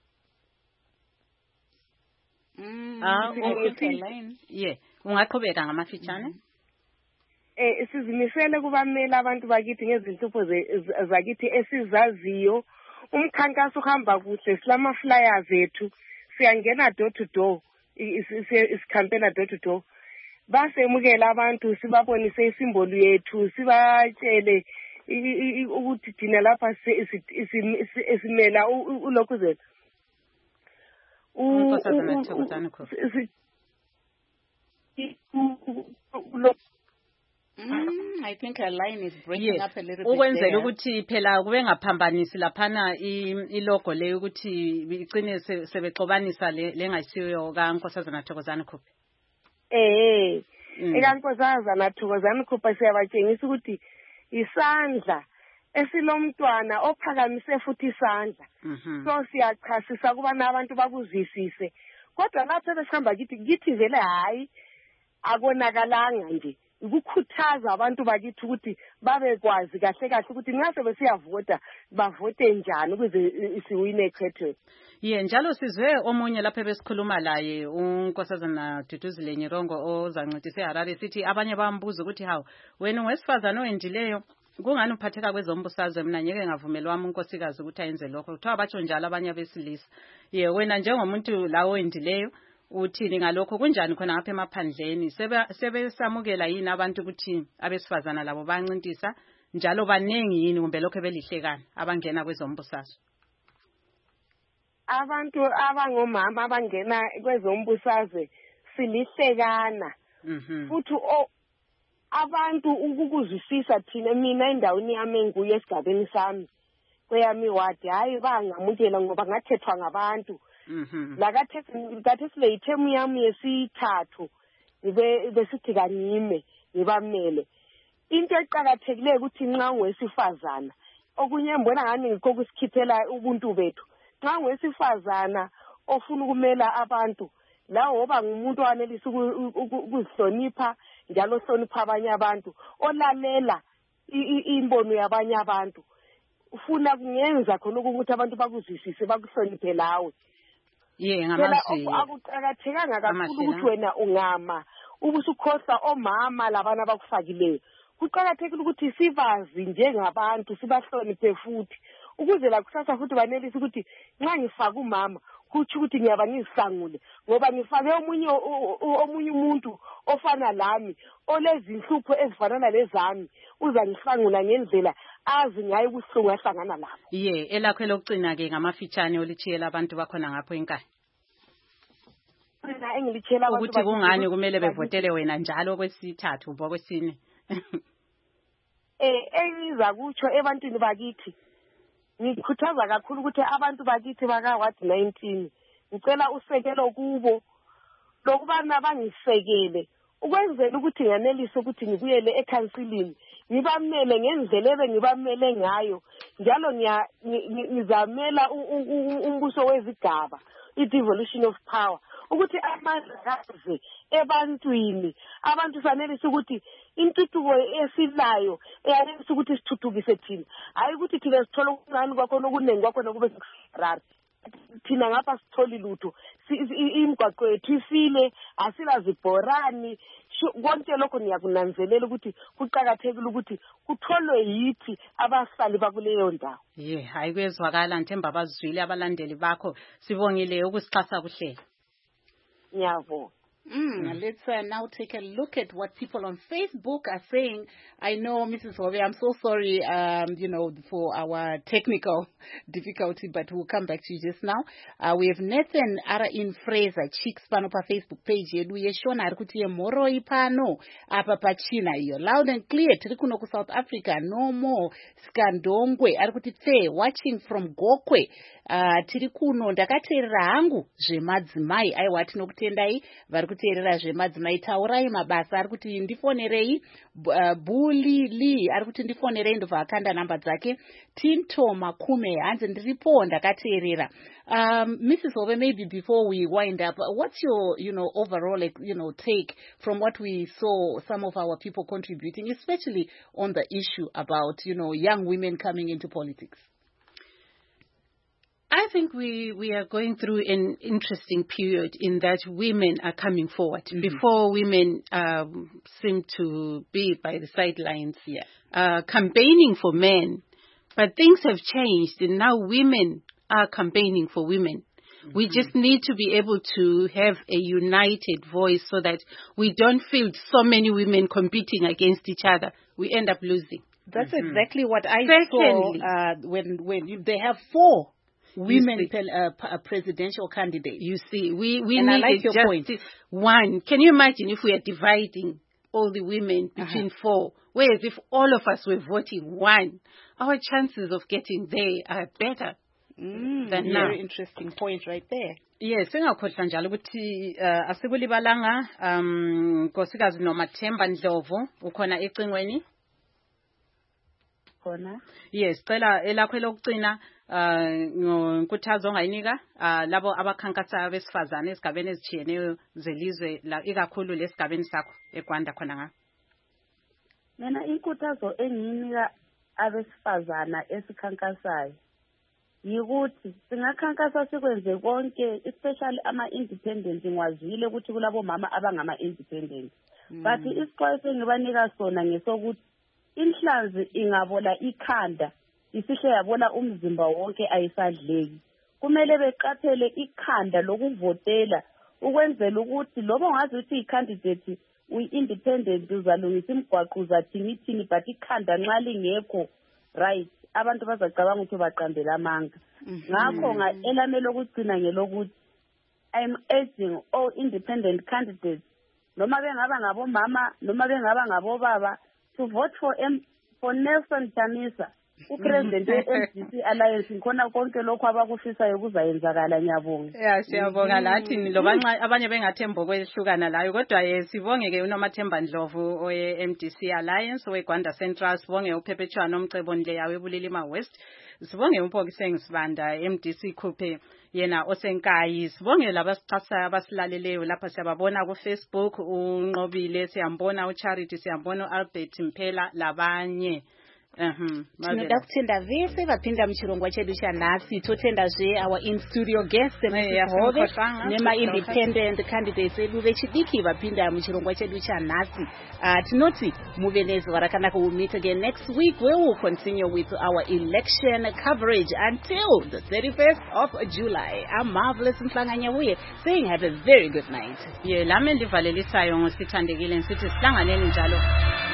ungaqhubeka ngamafitshane. Sizimisele kubamela abantu bakithi ngezinhlupho zakithi esizaziyo. Umkhankaso uhamba kuhle silama flyers ethu siyangena door to door isikhampena door to door basemukela abantu sibabonise isimbolo yethu sibatshele ukuthi thina lapha isimela ulokhu zethu I think her line is breaking up a little bit. Ukwenzela ukuthi phela kube ngaphambanisi laphana ilogo leyo ukuthi icine sebexobanisa lengayisiyo kaNkosazana Thokozani Khuphe. EkaNkosazana Thokozani Khuphe siyabatshengisa ukuthi isandla esilomntwana ophakamise futhi isandla. So siyachasisa kubana abantu bakuzwisise. Kodwa lapho besihamba kithi vele hayi akonakalanga nje. Ukukhuthaza abantu bakithi ukuthi babekwazi kahle ukuthi nxa besiyavota bavote njani ukuze siwine ekhethwe. Njalo sizwe omunye lapha besikhuluma laye uNkosazana Duduzile Nyirongo ozancedisa eHarare sithi abanye bambuza ukuthi hawo wena ungwesifazana owendileyo kungani uphatheka kwezombusazwe mina ngeke ngavumelwa unkosikazi ukuthi ayenze lokho kuthiwa batsho njalo abanye besilisa. Wena njengomuntu la owendileyo uthini ngalokho kunjani khona ngapha emaphandleni sebesamukela yini abantu ukuthi abesifazana labo bancintisa njalo banengi yini kumbe lokho belihlekana abangena kwezombusazwe? Abantu abangomama abangena kwezombusazwe silihlekana futhi abantu ukukuzwisisa thina mina endaweni yami enguye esigabeni sami kweyami wadi hayi bangamukela ngoba ngathethwa ngabantu lakathi sile ithemu yami yesithathu besithi kanyime ngibamele into eqhakathekileyo ukuthi nxa ngowesifazana okunye mbona ngani ngikho kusikhiphela ubuntu bethu nxa ngowesifazana ofuna ukumela abantu lawo oba ngumuntu owanelisa ukuzihlonipha njalo ohlonipha abanye abantu olalela imbono yabanye abantu ufuna kungenza khona ukuthi abantu bakuzwisise bakuhloniphe lawe ngamazwi akuqakathekanga kakhulu ukuthi wena ungama ubusukhohlwa omama labana bakufakileyo kuqakathekile ukuthi sibazi njengabantu sibahloniphe futhi ukuze la kusasa futhi banelise ukuthi nxa ngifaka umama kuthi ukuthi ngiyaba ngizihlangule ngoba ngifake omunye umuntu ofana lami olezinhlupho ezifanana lezami uza ngihlangula ngendlela azi ngayo ubuhlungu ahlangana lapho elakho lokugcina ke ngamafitshane olithiyela abantu bakhona ngapho enkaya engilitshela abantu ukuthi kungani kumele bevotele wena njalo kwesithathu kwesine engiza kutsho ebantwini bakithi ngikhuthaza kakhulu ukuthi abantu bakithi baka-Ward 19 ngicela usekelo kubo lokubana bangisekele ukwenzela ukuthi nganelise ukuthi ngibuyele ekhansilini ngibamele ngendlela ebengibamele ngayo njalo ngizamela umbuso wezigaba i-devolution of power ukuthi amandla kaze ebantwini abantu sanelise ukuthi intuthuko esilayo eyanelise ukuthi sithuthukise thina hayi ukuthi thina sithola okuncane kwakhona okuningi kwakhona kube sikurari thina ngapha sitholi lutho imigwaqo yethu ifile asilazibhorani konke lokho niyakunanzelela ukuthi kuqakathekile ukuthi kutholwe yithi abahlali bakuleyo ndawo hayi kwezwakala nthemba abazwile abalandeli bakho sibongile ukusixhasa kuhlelo ngiyabonga Let's now take a look at what people on Facebook are saying. I know, Mrs. Hove, I'm so sorry, for our technical difficulty, but we'll come back to you just now. We have Nathan Ara in Fraser, Chicks Panopa Facebook page. Yedu Shona Arkuti Moroi Pano, Apa Pachina, yo loud and clear. Trikunoku South Africa, no more Skandongwe, Arkuti Te, watching from Gokwe. Tirikuno ndakateerera hangu zvemadzimai aiwa tinokutendai vari kuteerera zvemadzimai taurai mabasa ari kuti ndifonerei Buli Lee ari kuti ndifonerei ndobva akanda namba dzake Tinto Makume hanzi ndiripo ndakateerera. Mrs. Hove, maybe before we wind up, what's your overall take from what we saw some of our people contributing, especially on the issue about young women coming into politics? I think we are going through an interesting period in that women are coming forward. Before, women seemed to be by the sidelines, campaigning for men. But things have changed, and now women are campaigning for women. We just need to be able to have a united voice so that we don't feel so many women competing against each other. We end up losing. That's exactly what I saw when they have 4 women presidential candidates. You see, we need like your point. One. Can you imagine if we are dividing all the women between 4? Whereas if all of us were voting 1, our chances of getting there are better than now. Very interesting point right there. Yes, singakhohlwa njalo ukuthi asikulibalanga nkosikazi noMathemba Ndlovu ukhona ecingweni. Khona. Yes, cela elakho lokugcina ngonkuthazo ongayinika labo abakhankasa besifazane esigabeni ezitshiyeneyo zelizwe ikakhulu lesigabeni sakho eGwanda khona ngapha. Mina inkuthazo engiyinika abesifazana esikhankasayo yikuthi singakhankasa sikwenze konke, especially ama-independent ngwazile ukuthi kulabo mama abangama-independent. But isixwayiso engibanika sona ngesokuthi inhlanzi ingabola ikhanda isihle yabola umzimba wonke ayisadleki. Kumele beqaphele ikhanda lokuvotela ukwenzela ukuthi loba ungazi ukuthi i-candidate uyi-independent uzalungisa imigwaqo uzathini but ikhanda nxa lingekho right abantu bazacabanga ukuthi baqambela amanga. Ngakho elamele ukugcina ngelokuthi I'm urging all independent candidates noma bengaba ngabomama noma bengaba ngabobaba to vote for Nelson Chamisa upresident we-MDC Alliance ngikhona konke lokho abakufisayo kuzayenzakala. Ngiyabonga. Yeah, siyabonga lathi loba abanye bengathemba kwehlukana layo kodwa sibonge ke uNomathemba Ndlovu oye-MDC Alliance weGwanda Central, sibonge uPhephetshwana Omcebonhle yawe eBulilima West, sibonge uMphokiseng Sibanda MDC Khuphe yena osenkayi, sibonge labasixhasayo abasilaleleyo lapha siyababona ku Facebook, uNqobile siyambona, uCharity siyambona, uAlbert Mphela labanye. Tinoda kutenda vese vapinda muchirongwa chedu chanhasi, totendazve our in studio guests Hove nema independent candidates edu vechidiki vapinda muchirongwa chedu chanhasi. Tinoti muve nezuva rakanaka. We'll meet again next week where we'll continue with our election coverage until the 31st of July. I'm Marvelous Mhlanganyauye saying have a very good night. Lami ndivalelisayo ngosithandekile nsithi sihlanganeni njalo.